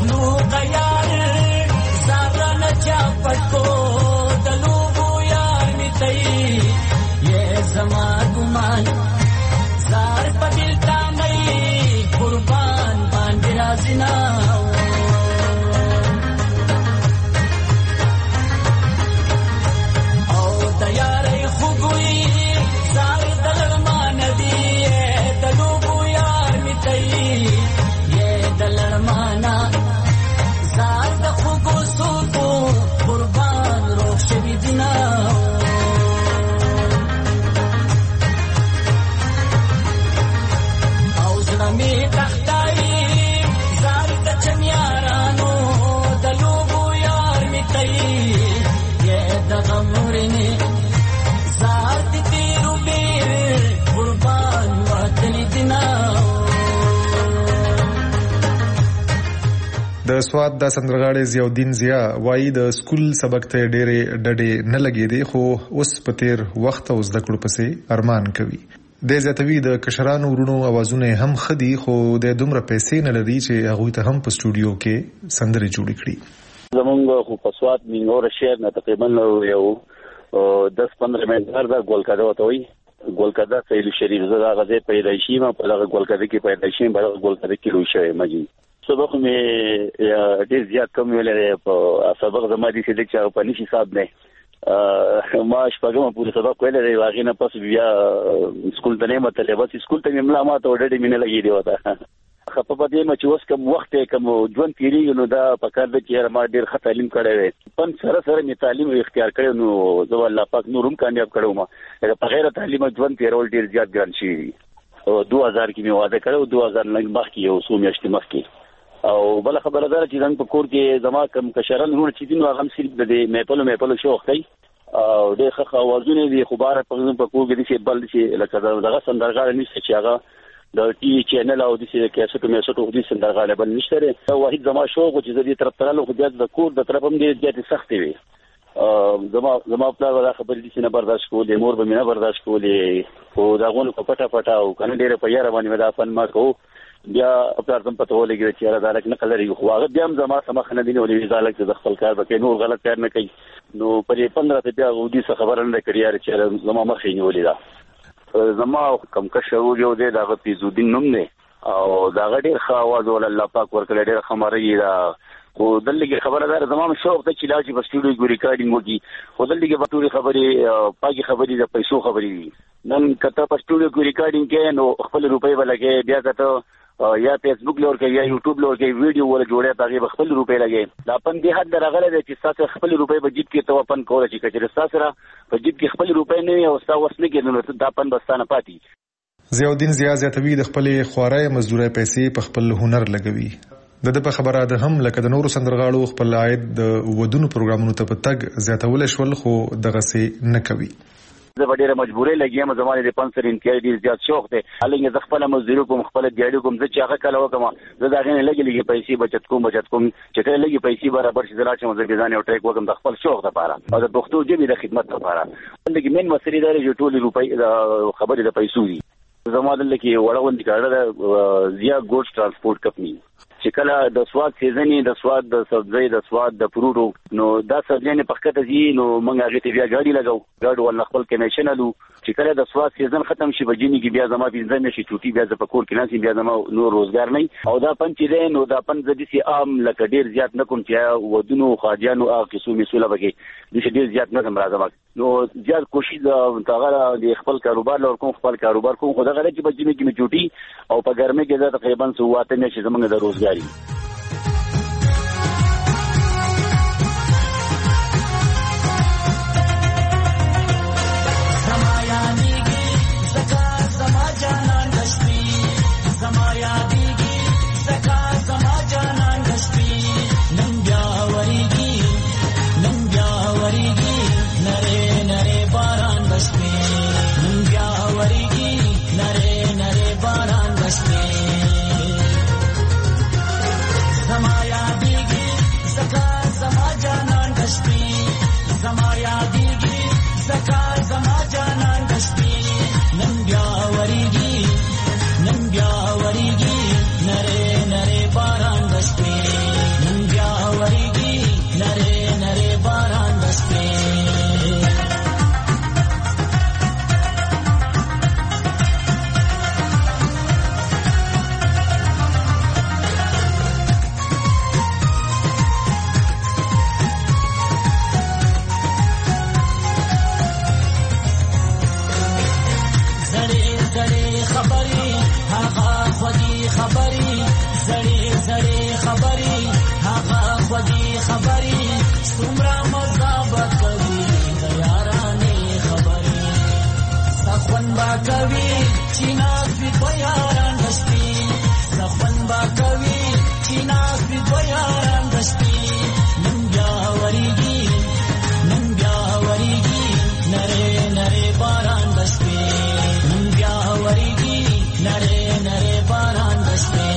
مخلوق یار زارا نچا پټکو دلوبو یار میتئی یہ زما ګمان زار پدل تا مئی قربان باندې رازنا او تیارې خوګوي زار دلرمان دی دلوبو یار میتئی یہ دلرمانا زار د خوګو سوکو قربان روح شوی دینا می تختای زار د چمیارانو دلوبو یار میتئی یہ د غمورنی زار د تیرو بیر قربان وطن دینا د سواد د سندرغاړي ضیاءالدین ضیا وایي د سکول سبق ته ډېرې ډډې نه لګې دي خو اوس په تیر وخت او زده کړو پسې ارمان کوي. د زیاتوي د کشرانو ورونو اوازونه هم خدي خو د دومره پیسې نه لري چې هغه ته هم په سټوډیو کې سندرې جوړ کړي. زمونږ خو په سواد مینور شهر نه تقریبا یو 10-15 منټ دا ګولکاده وته وي. ګولکاده سیل شریف زړه غزه پیدایشي ما په هغه ګولکاده کې پیدایشي په هغه ګولکاده کې لوي شوی مجي. سبق مې ډېر زیات کم ویلې په سبق زما دي چې د چا په نشي صاحب نه ما شپږم پورې سبق ویلې واغې نه پس بیا سکول ته نه متلې بس سکول ته مې ملا ما ته ډېر مینه لګې دی وته خپه پدې ما چې اوس کوم وخت کوم ژوند تیریږي نو دا پکار د چې ما ډېر ښه تعلیم کړی وي پن سره مې تعلیم اختیار کړی نو زه الله پاک نورم کامیاب کړم په غیر تعلیم ژوند تیرول ډېر زیات ګران شي 2000 کې مې واده کړو 2000 لږ مخکې یو څو میاشتې مخکې او بل خبره ده چې څنګه په کور کې زما کم کشران نور چې دین هغه صرف د میپلو شوخ دی او د ښه اوازونه دي خو بار په کور کې دي چې بل چې لکه دغه سندرغاړي نشته چې هغه د ټي چینل او د کیسټو میسټو د سندرغاړي بل نشته دا واحد زما شوق چې د دې طرف ترلو خو د کور د طرف هم دې سخت وي زما په لاره خبرې دي چې نه برداشت کولې مور به مې نه برداشت کولې او دا غونو په پټه او کنه ډېر په یاره باندې دا فن ما کو بیا خپل ځم پته ولګي چې را دالک نه کلري خو هغه بیا هم زما سمخ نه دي ولې ځالک د خپل کار به نور غلط کار نه کوي نو پرې 15 ته بیا ودي څه خبره نه کړی چې زما مخې نیولې دا زما کم کشرو یو دی دا غفیزودین نوم نه او دا غډیر ښه आवाज ول الله پاک ورکړي ډیر خمري دا خو دلته خبره ده زمام شوق ته چې لاجی په سټوډیو کې ریکارډینګ وږي خو دلته په ټولي خبرې پاکي خبرې د پیسو خبرې نن کته په سټوډیو کې ریکارډینګ کې نو خپل روپۍ ولګي بیا کته یا فیسبوک لور کې یا یوټیوب لور کې ویډیو ول جوړه تاګه خپل روپۍ لګي دا پن دې حد درغله دي چې تاسو خپل روپۍ په جیب کې تو پن کول چې کچره تاسو را په جیب کې خپل روپۍ نه او تاسو وسنه کې نو دا پن بستانه پاتې ضیاءالدین ضیا زیاتوي د خپل خوارای مزدوري پیسې په خپل هنر لګوي د په خبره ده هم لکه د نورو سندرغاړو خپل عاید د ودونو پروګرامونو ته په تګ زیاتول شول خو دغه څه نه کوي زه ډېره مجبورې لګیم زمانه د پنځر انتیاز ډیر زیات شوق دی هلته ز خپل مزدوري کوم خپل دیاړي کوم چې هغه کله وکم زه دا غنه لګي پیسې بچت کوم چې کله لګي پیسې برابر شي زراعت مزه ځان یو ټریک وکم د خپل شوق لپاره او د پښتو ژبې د خدمت لپاره لکه مين مسلې دا چې ټول روپۍ خبرې د پیسو دي زموږ دلته وړوند کارډ زیا ګوډ ترانسپورت کمپنی چې کله د سواد سیزنی د سواد د سبزی د سواد د فروټو نو دا سبزی نه پخته دي نو موږ هغه ته بیا ګاډي لګاو ګاډ ول خپل کمیشنلو چې کله د سواد سیزن ختم شي بجینی کې بیا زما بنځه نشي چوټي بیا د پکور کې ناسي بیا زما نو روزګار نه او دا پن چې ده نو دا پن زدي سي عام لکه ډیر زیات نه کوم چې ودونو خاجانو هغه قسمه مسوله بګي د ډیر زیات نه راځم نو زیات کوشش تاغه د خپل کاروبار لور کوم خپل کاروبار کوم خدای غره چې بجینی کې چوټي او په ګرمه کې دا تقریبا 7 نه شي زمونږ د روزګار کوي چې ناز وي په یاران د شپې زخون با کوي چې ناز وي په یاران د شپې نن بیا وریږي نره نره باران د شپې نن بیا وریږي نره نره باران د شپې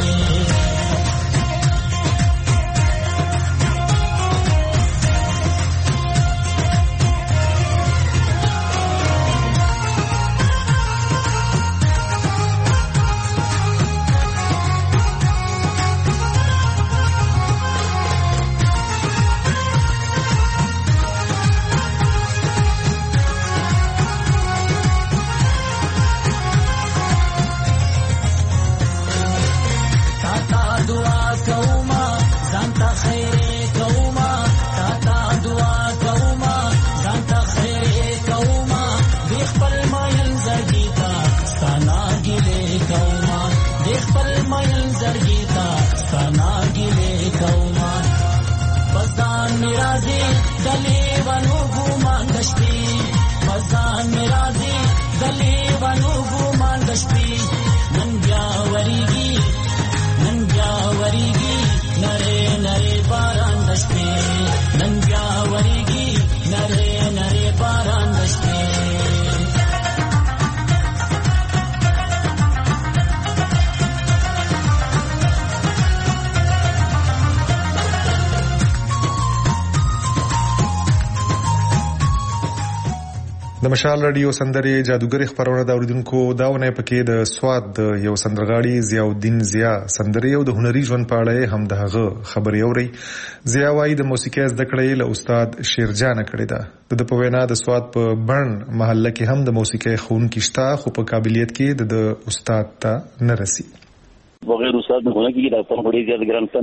د مشال رادیو سندرې جادوګر خبرونه دا اوریدونکو داونه پکې د سواد د یو سندرغاړي ضیاءالدین ضیاء سندرې او د هنري ژوند په اړه هم دغه خبرې اوري. ضیاء وايي د موسیقي زده کړې له استاد شیرجان کړې ده. د په وینا د سواد په بڼ محله کې هم د موسیقي ښوونکي شته خو په قابلیت کې د استاد ته نه رسي. بغیر استاد نه کوي دا په وړي زیات ګران سم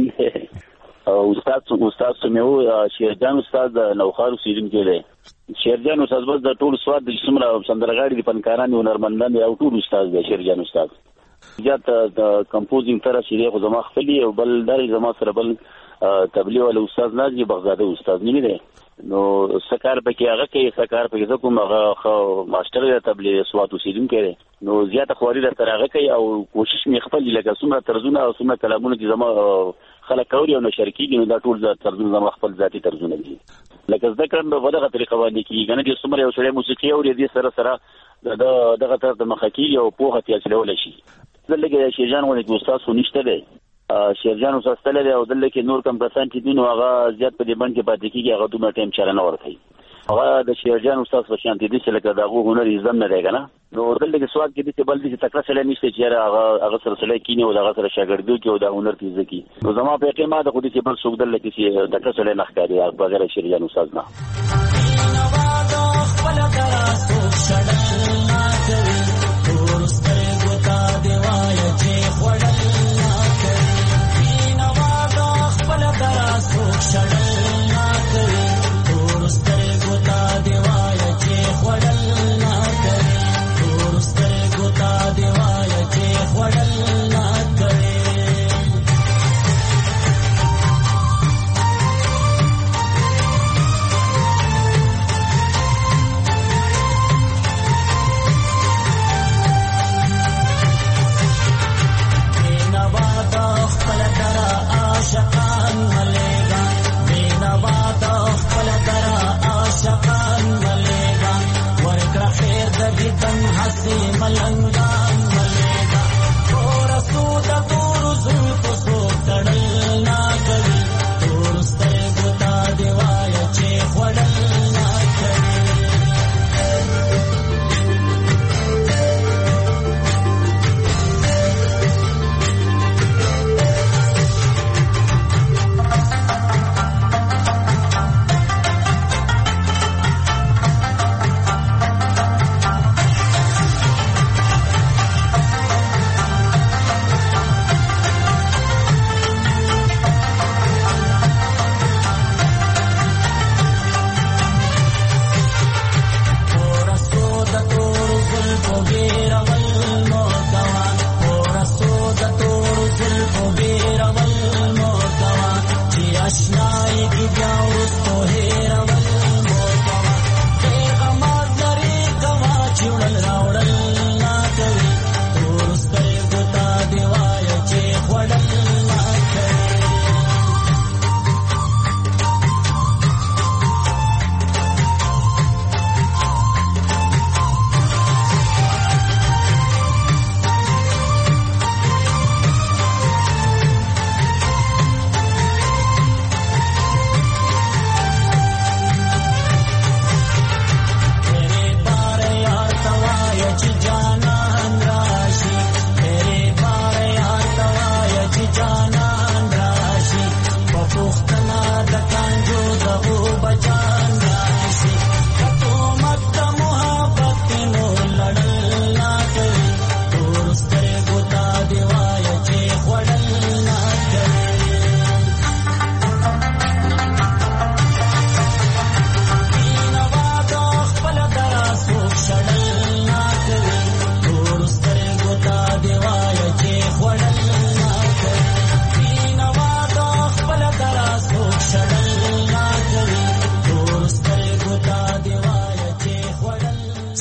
استاد سمو شیرجان استاد نوخار سیدم کېده. شیرجان استاد بس د ټول سواد د څومره سندرغاړي د فنکاران او هنرمندان او ټول استاد دی شیرجان استاد. زیات د کمپوزینګ تر شریخ زما خپلې او بل درې زما سره بل تبلیغ ول استاد ناجی بغدادي استاد نیمه دی. نو سکار پکې هغه کې سکار پکې زه کوم هغه ماستر د تبلیغ سواد سیدم کېده. نو زیات خواري د ترغه کوي او کوشش می خپل لکه څومره ترزونه او څومره کلامونه چې زما خلک کوي او نشر کیږي نو دا ټول ترزونه زما خپل ذاتی ترزونه دي. لکه ذکر نو ولغه طریقه باندې کیږي کنه چې څومره یو سړی موسیقي او دې سره دغه تر د مخکی او پوهه تیاچلول شي. دلته شیرجان ونه استاد سنشته دی. شیرجان استاد تل دی او دلته کې نور کم کسان چې دین هغه زیات په دې باندې پاتې کیږي هغه دومره ټیم چاره نه ورکړي. هغه د شیرجان استاد په شان دي چې لکه دغه هنر یزم نه دی کنه. نو دلته کې سواد کې دې بل دې تکړه سره نشته چې هغه سره سره کینی او هغه سره شاګردو کې او د هنر تیزه کی. نو زما په اعتماد خو دې بل څوک دلته کې تکړه سره نه ښکاري بغیر شیرجان استاد نه.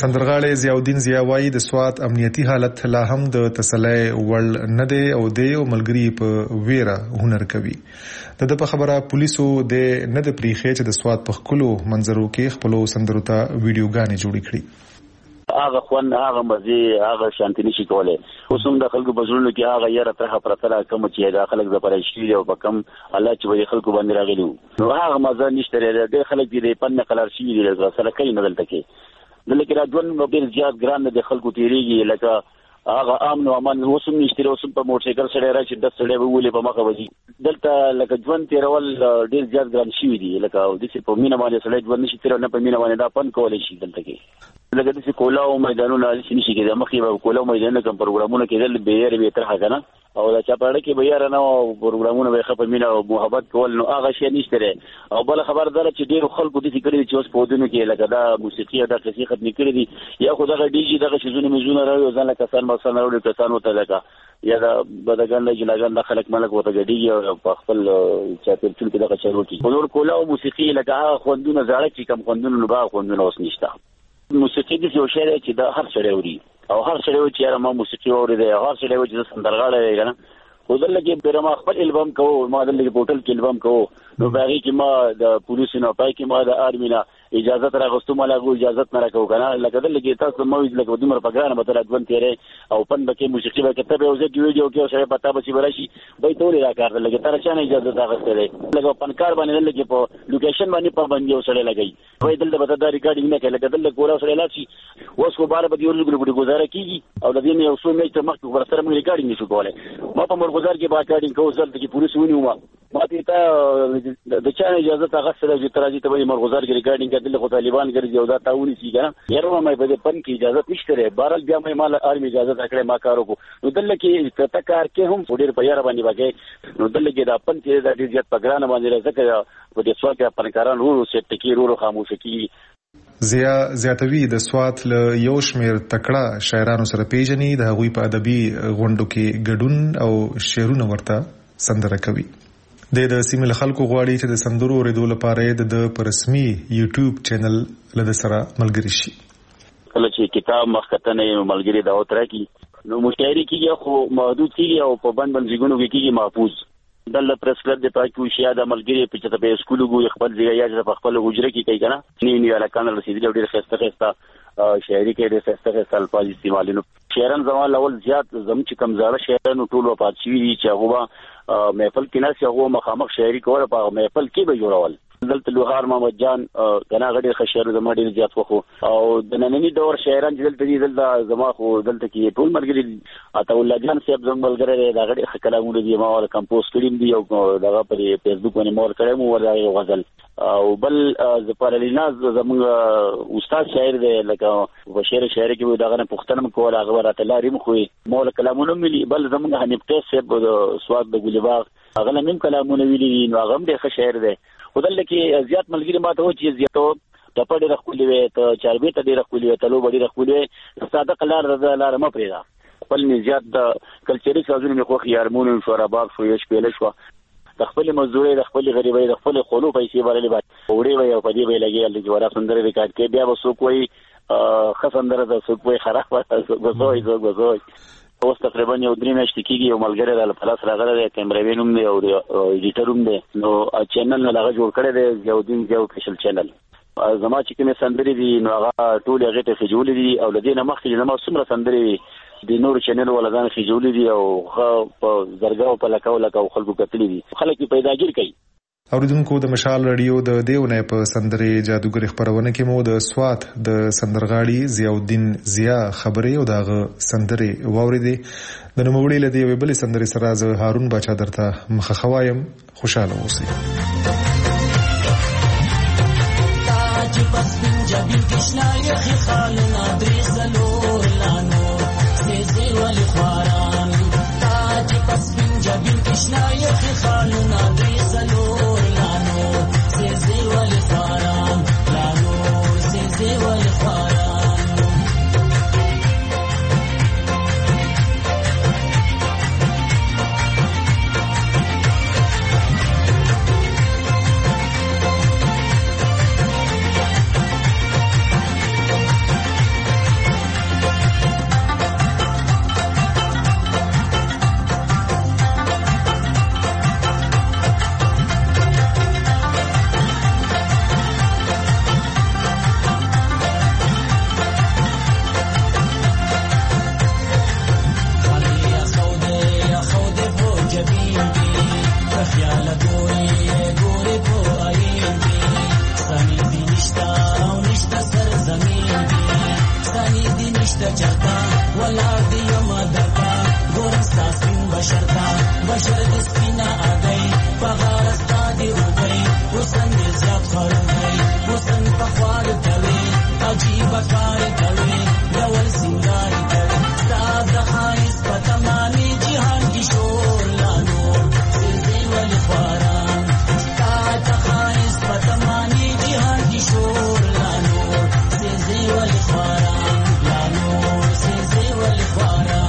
سندرغاړي ضیاءالدین ضیا وایي د سوات امنیتي حالت لا هم د تسلی وړ نه دی او د یو ملګری په ویره هنر کوي. د په خبره پولیسو د نه د پریخې چې د سوات په خپلو منظرو کې خپلو سندرو ته ویډیوګانې جوړې کړي. هغه خوان هغه مزه هغه شانتي نشي کولای. اوسم د خلکو بزرګونو کې هغه یاره ته پرتله کوم چې د خلک د پرېشتي او بکم الله چې وي خلکو باندې راغلي نو هغه مزه نشته لري. د خلک دې پنه کلر شي دي سره کوي نه دلته کې دلته را ځون نو ډیر زیات ګران د خلکو تیریږي لکه هغه امن او امان اوسم نشته. اوسم په موټر سایکل سره راځي د سړی وولې په مخه وځي دلته لکه ځون تیرول ډیر زیات ګران شي دي لکه د څه په مینه باندې سړی ځون نشي تیر نه په مینه باندې دا پن کولای شي دلته کې لکه د څه کولاو میدانونه هیڅ نشي کېدای. مخې به کولاو میدانونه کوم پروګرامونه کېدل به یې به تر هغه نه او دا چاپړه کې به یې نه پروګرامونه به خپل مینه او محبت کول نو هغه شی نشته. او بل خبردار چې ډیر خلکو د ذکر دي چې اوس په ودونو کې لکه دا موسیقي دا کیسې ختم کړي دي یا خو دا ډیجی دغه شزونه مزونه راوي ځان لکه کسان مسان راوي کسان وته لکه یا دا بدګان نه جلاګان د خلک ملک وته ګډي او په خپل چاپیر ټول کې دغه چارو کې نور کولاو موسیقي لکه خوندونه زړه چې کم خوندونه نو با خوندونه اوس نشته. موسیقي د یو شی چې د هر سړی اوري او هر سړی چې ما موسیقي اوري دی هر سړی چې سندرغاړی دی کنه خو دلته کې بیرما خپل البم کوو ما دلته کې پورټل کې البم کوو نو باغی کې ما د پولیسو نه پای کې ما د آرمي نه اجازه راغستو ما لاغو اجازه نه راکو کنه لکه دلته کې تاسو مو لکه دمر پګرانه به تر ځوان تیرې او پن بکې موسیقي به کته به اوسه ویډیو کې سره پتا به چې ورشي به ټول راکار لکه تر چا نه اجازه راغسته لکه پنکار باندې لکه په لوکیشن باندې پابندي اوسه لګي وای دلته به دا ریکارډینګ نه کوي لکه دلته کولا سره لاسي اوس کو بار به دی ورګړو گزاره کیږي او د دې یو څو میټر مخکې ورسره موږ ریکارډینګ نشو کولای. ما په مرغزار کې با ریکارډینګ کوو ځل کې پولیس ونیو ما ته د چا اجازه تاغسره چې تراجی ته به مرغزار کې ریکارډینګ کړل خو طالبان ګرځي او دا تاونی سي کنه یره ما په دې پن کې اجازه نشته لري بهرال بیا مې مال آرمي اجازه راکړې ما کارو کو نو دلته کې کته کار کې هم ډېر په یاره باندې واګي نو دلته کې دا پن کې دا ډېر پګرانه باندې راځي په دې څو کې پنکاران ورو سټ کې ورو خاموش کی. زیاتوی د سوات له یو شمیر تکړه شاعرانو سره پیژني د هغوی په ادبي غونډو کې ګډون او شعرونه ورته سندره کوي. د سیمه خلکو غواړي چې د سندرو اوریدو لپاره د رسمي یوټیوب چینل له سره ملګری شي. کله چې کتاب مخکتنه ملګری دا وتره کی نو مشاعري کیږي خو محدود کیږي او په بند ځګونو کې کیږي محفوظ دل پریس کلب د پاکو شیا د ملګری په چته په سکولو غو خپل ځای یا په خپل حجره کې کوي کنه نی علاقان رسیدلی ډیر خسته شاعري کې ډیر خسته الفاظ استعمالونه شعرن زمال اول زیات زم چې کمزاره شعرن ټول وفات شوی دي چې هغه محفل کې نه چې هغه مخامخ شاعري کوله په محفل کې به جوړول دلته لوهار محمد جان کنا غډي خشر د ماډي زیات خو او د نننی دور شاعران چې دلته زما خو دلته کې ټول مرګري اته الله جان صاحب زنګ ملګری دا غډي کلامونه دي ما ول کمپوز کړیم دي او دغه پر فیسبوک باندې مور کړم ورای غزل او بل زپارلیناز زموږ استاد شاعر دی لکه بشیر شاعر کې دغه نه پښتنم کول هغه راته لاري مخوي مول کلامونه ملي بل زموږ حنیف ته صاحب د سواد د ګلباغ هغه نیم کلامونه ویلي نو هغه هم د شاعر دی ودل کې زیات ملګری ماته و چې زیاتو د پړې رخولې وې ته چاربي ته ډېر رخولې وې ته لو بډې رخولې صادق لار لار ما پرېدا خپل زیات د کلچري سازونه مې خو خيارمون شورا باغ شو یش پیله شو د خپل مزدوري د خپل غریبۍ د خپل خلو پیسې ورلې بعد وړې وې او پدې وې لګي چې ورا سندره ریکارډ کې بیا وسو کوئی خسندره د سو کوئی خراب غزوي اوس تقریبا یو درې میاشتې کېږي یو ملګری را پلاس راغلی دی کیمراوین هم دی او ایډیټر هم دی نو چینل نه هغه جوړ کړی دی ضیاءالدین ضیا افیشل چینل زما چې کومې سندرې دي نو هغه ټولې هغې ته خجولې دي او له دې نه مخکې زما څومره سندرې د نورو چینل ولګان خجولې دي او په زرګاو په لکاو خلکو کتلې دي خلک یې پیداګیر کوي. اوریدونکو د مشال رادیو د دیونه په سندرې جادوګر خبرونه کې مو د سوات د سندرغاړي ضیاءالدین ضیا خبرې او دغه سندرې واوریدې د نوموړي له دی ویبل سندرې سره ز هارون باچا درته مخه خوایم خوشاله اوسئ. تاج بس جبل کشنا یخ خالنا درزلو لانو سيزي والخواران تاج بس جبل کشنا یخ خالنا درزلو ګورې په عین کې سانی دی نشتا او نشتا سرزمین کې سانی دی نشتا چرتا ولاړ دی یما درتا ګورم ستا سپین بشر دی سپینا اگئی پغارستا دی اوگئی حسن دی زیاد خروگئی حسن پخوار کوي عجیب کار کوي ډول سنگار کوي ستاد خایس پتمانی جهان کی شور لانو سیزی ولی خواران ستاد خایس پتمانی جهان کی شور لانو سیزی ولی خواران لانو سیزی ولی خواران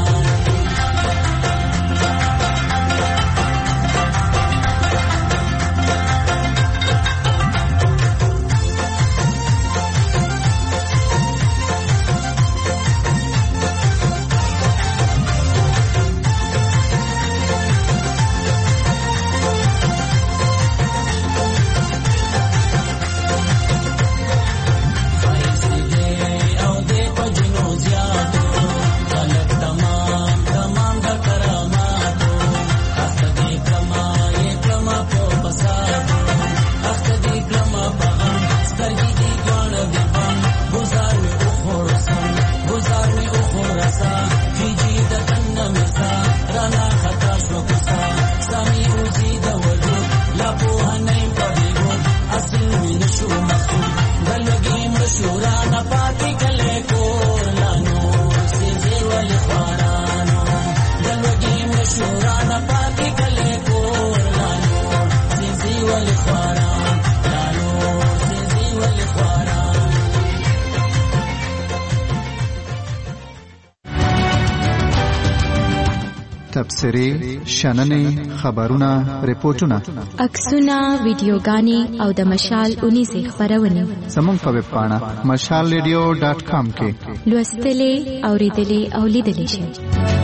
تبصرې شننې خبرونه ریپورتونه عکسونه ویډیوګانې او د مشال 19 خبرونه زموږ په ویب پاڼه mashalradio.com کې لوستلې اوریدلې او لیدلې شئ.